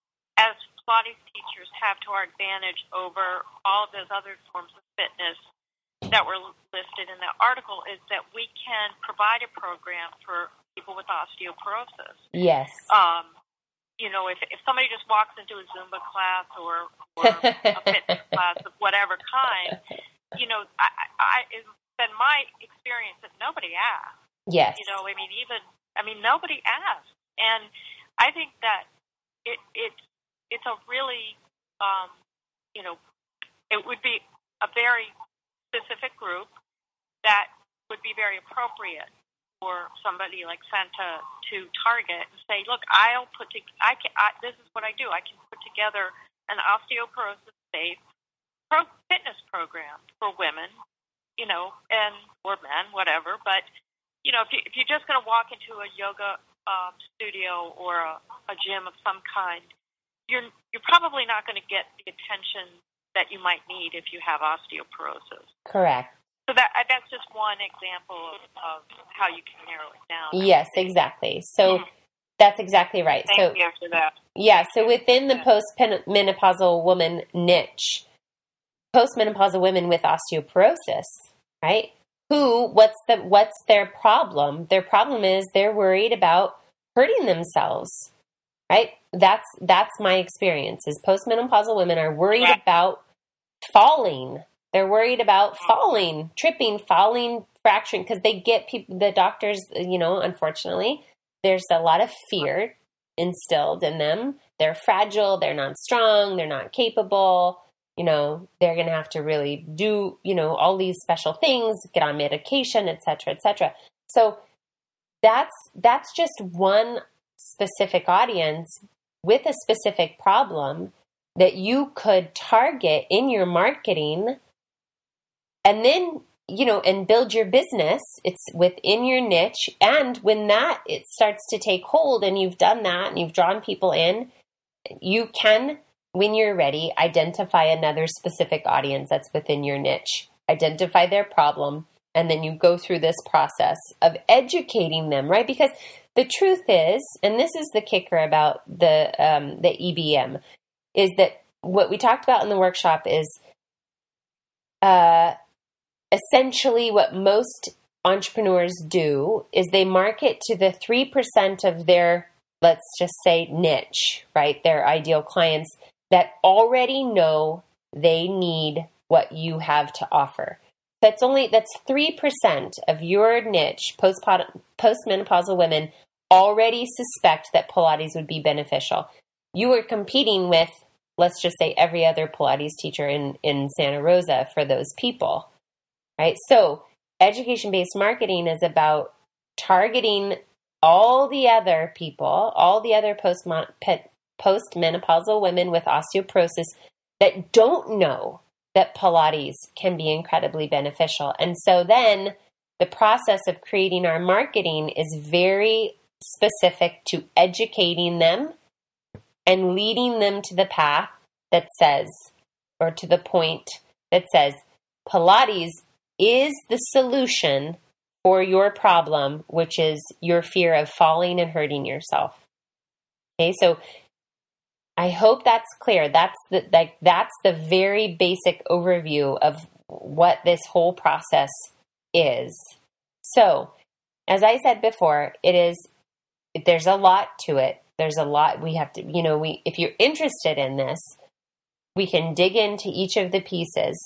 as Pilates teachers, have to our advantage over all of those other forms of fitness that were listed in the article is that we can provide a program for people with osteoporosis. Yes. Um, you know, if if somebody just walks into a Zumba class or, or a fitness class of whatever kind, you know, I, I it's been my experience that nobody asked. Yes. You know, I mean, even I mean, nobody asked, and I think that it it it's a really, um, you know, it would be a very specific group that would be very appropriate for somebody like Santa to target and say, look, I'll put to, I can, I, this is what I do. I can put together an osteoporosis safe pro, fitness program for women, you know, and or men, whatever. But you know, if you if you're just going to walk into a yoga um, studio or a, a gym of some kind, you're you're probably not going to get the attention that you might need if you have osteoporosis. Correct. So that that's just one example of, of how you can narrow it down. Yes, exactly. So mm-hmm. that's exactly right. Thank so you for that. Yeah, so within the postmenopausal woman niche, postmenopausal women with osteoporosis, right? Who what's the what's their problem? Their problem is they're worried about hurting themselves. Right? That's that's my experience. Is postmenopausal women are worried yeah. about falling. They're worried about falling, tripping, falling, fracturing, because they get people, the doctors, you know, unfortunately, there's a lot of fear instilled in them. They're fragile, they're not strong, they're not capable, you know, they're going to have to really do, you know, all these special things, get on medication, et cetera, et cetera. So that's, that's just one specific audience with a specific problem that you could target in your marketing. And then, you know, and build your business. It's within your niche. And when that, it starts to take hold and you've done that and you've drawn people in, you can, when you're ready, identify another specific audience that's within your niche. Identify their problem. And then you go through this process of educating them, right? Because the truth is, and this is the kicker about the um, the E B M, is that what we talked about in the workshop is uh, essentially what most entrepreneurs do is they market to the three percent of their, let's just say, niche, right? Their ideal clients that already know they need what you have to offer. That's only, that's three percent of your niche, post postmenopausal women already suspect that Pilates would be beneficial. You are competing with, let's just say, every other Pilates teacher in, in Santa Rosa for those people, right? So education-based marketing is about targeting all the other people, all the other post postmenopausal women with osteoporosis that don't know that Pilates can be incredibly beneficial. And so then the process of creating our marketing is very specific to educating them and leading them to the path that says, or to the point that says, Pilates is the solution for your problem, which is your fear of falling and hurting yourself. Okay, so I hope that's clear. That's the like that's the very basic overview of what this whole process is. So, as I said before, it is there's a lot to it. There's a lot we have to, you know, we if you're interested in this, we can dig into each of the pieces.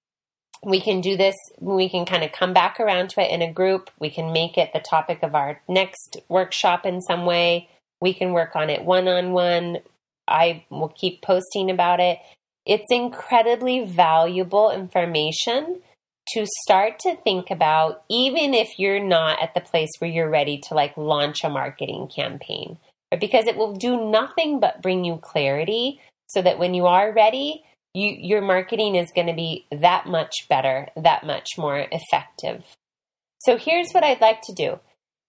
We can do this, we can kind of come back around to it in a group. We can make it the topic of our next workshop in some way. We can work on it one-on-one. I will keep posting about it. It's incredibly valuable information to start to think about, even if you're not at the place where you're ready to like launch a marketing campaign, right? Because it will do nothing but bring you clarity so that when you are ready, you, your marketing is going to be that much better, that much more effective. So here's what I'd like to do.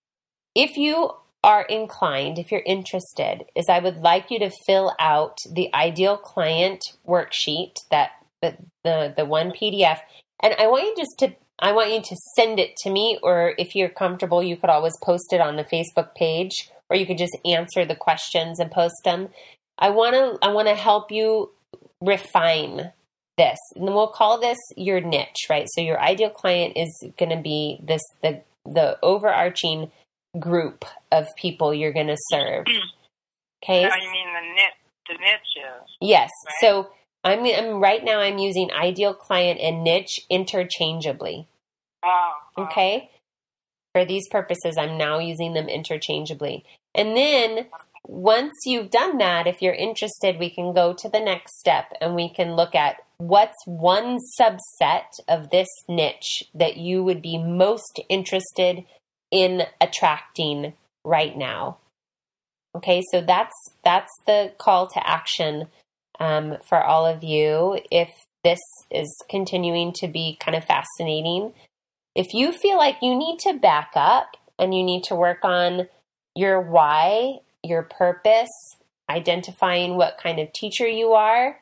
If you are inclined, if you're interested, is I would like you to fill out the ideal client worksheet, that the, the, the one P D F. And I want you just to I want you to send it to me, or if you're comfortable, you could always post it on the Facebook page, or you could just answer the questions and post them. I want to I want to help you refine this. And then we'll call this your niche, right? So your ideal client is going to be this the the overarching group of people you're going to serve. Okay? No, you mean the niche, the niches. Yes. Right? So I'm, I'm right now I'm using ideal client and niche interchangeably. Oh, oh. Okay? For these purposes, I'm now using them interchangeably. And then once you've done that, if you're interested, we can go to the next step and we can look at what's one subset of this niche that you would be most interested in attracting right now. Okay, so that's that's the call to action um, for all of you. If this is continuing to be kind of fascinating, if you feel like you need to back up and you need to work on your why, your purpose, identifying what kind of teacher you are,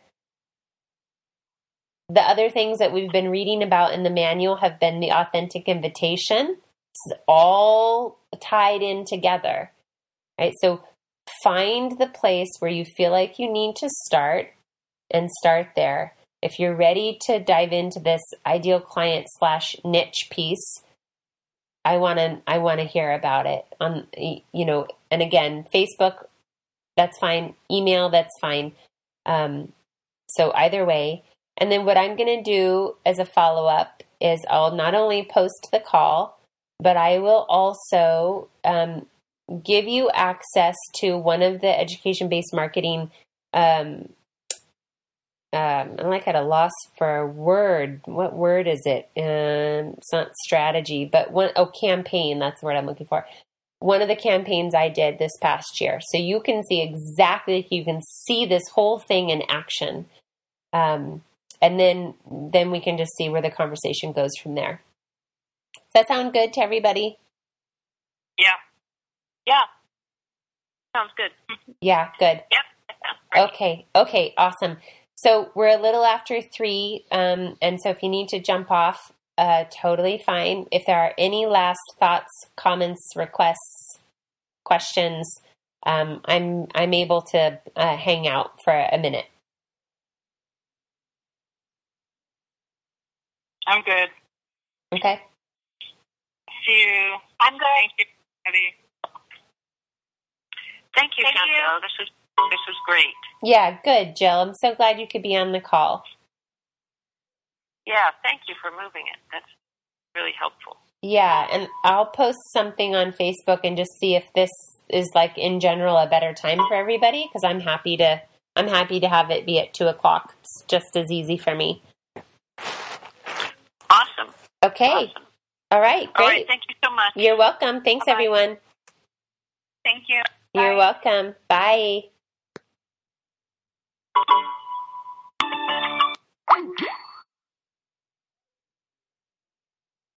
the other things that we've been reading about in the manual have been the authentic invitation. It's all tied in together, right? So find the place where you feel like you need to start and start there. If you're ready to dive into this ideal client slash niche piece, I want to I want to hear about it on, you know, and again, Facebook, that's fine. Email, that's fine. Um, so either way. And then what I'm going to do as a follow-up is I'll not only post the call, but I will also um, give you access to one of the education-based marketing, um, um, I'm like at a loss for a word. What word is it? Um, it's not strategy, but one, oh, campaign. That's the word I'm looking for. One of the campaigns I did this past year. So you can see exactly, you can see this whole thing in action. Um, and then, then we can just see where the conversation goes from there. Does that sound good to everybody? Yeah. Yeah. Sounds good. Yeah, good. Yep. Okay. Okay. Awesome. So we're a little after three. Um, and so if you need to jump off, uh, totally fine. If there are any last thoughts, comments, requests, questions, um, I'm, I'm able to uh, hang out for a minute. I'm good. Okay. See you. I'm good. Thank you, Patty. Thank you, Thank Chantel. you. This was this was great. Yeah, good, Jill. I'm so glad you could be on the call. Yeah, thank you for moving it. That's really helpful. Yeah, and I'll post something on Facebook and just see if this is like in general a better time for everybody, because I'm happy to I'm happy to have it be at two o'clock. It's just as easy for me. Awesome. Okay. Awesome. All right. Great. All right. Thank you so much. You're welcome. Thanks, Bye-bye. everyone. Thank you. You're Bye. welcome. Bye.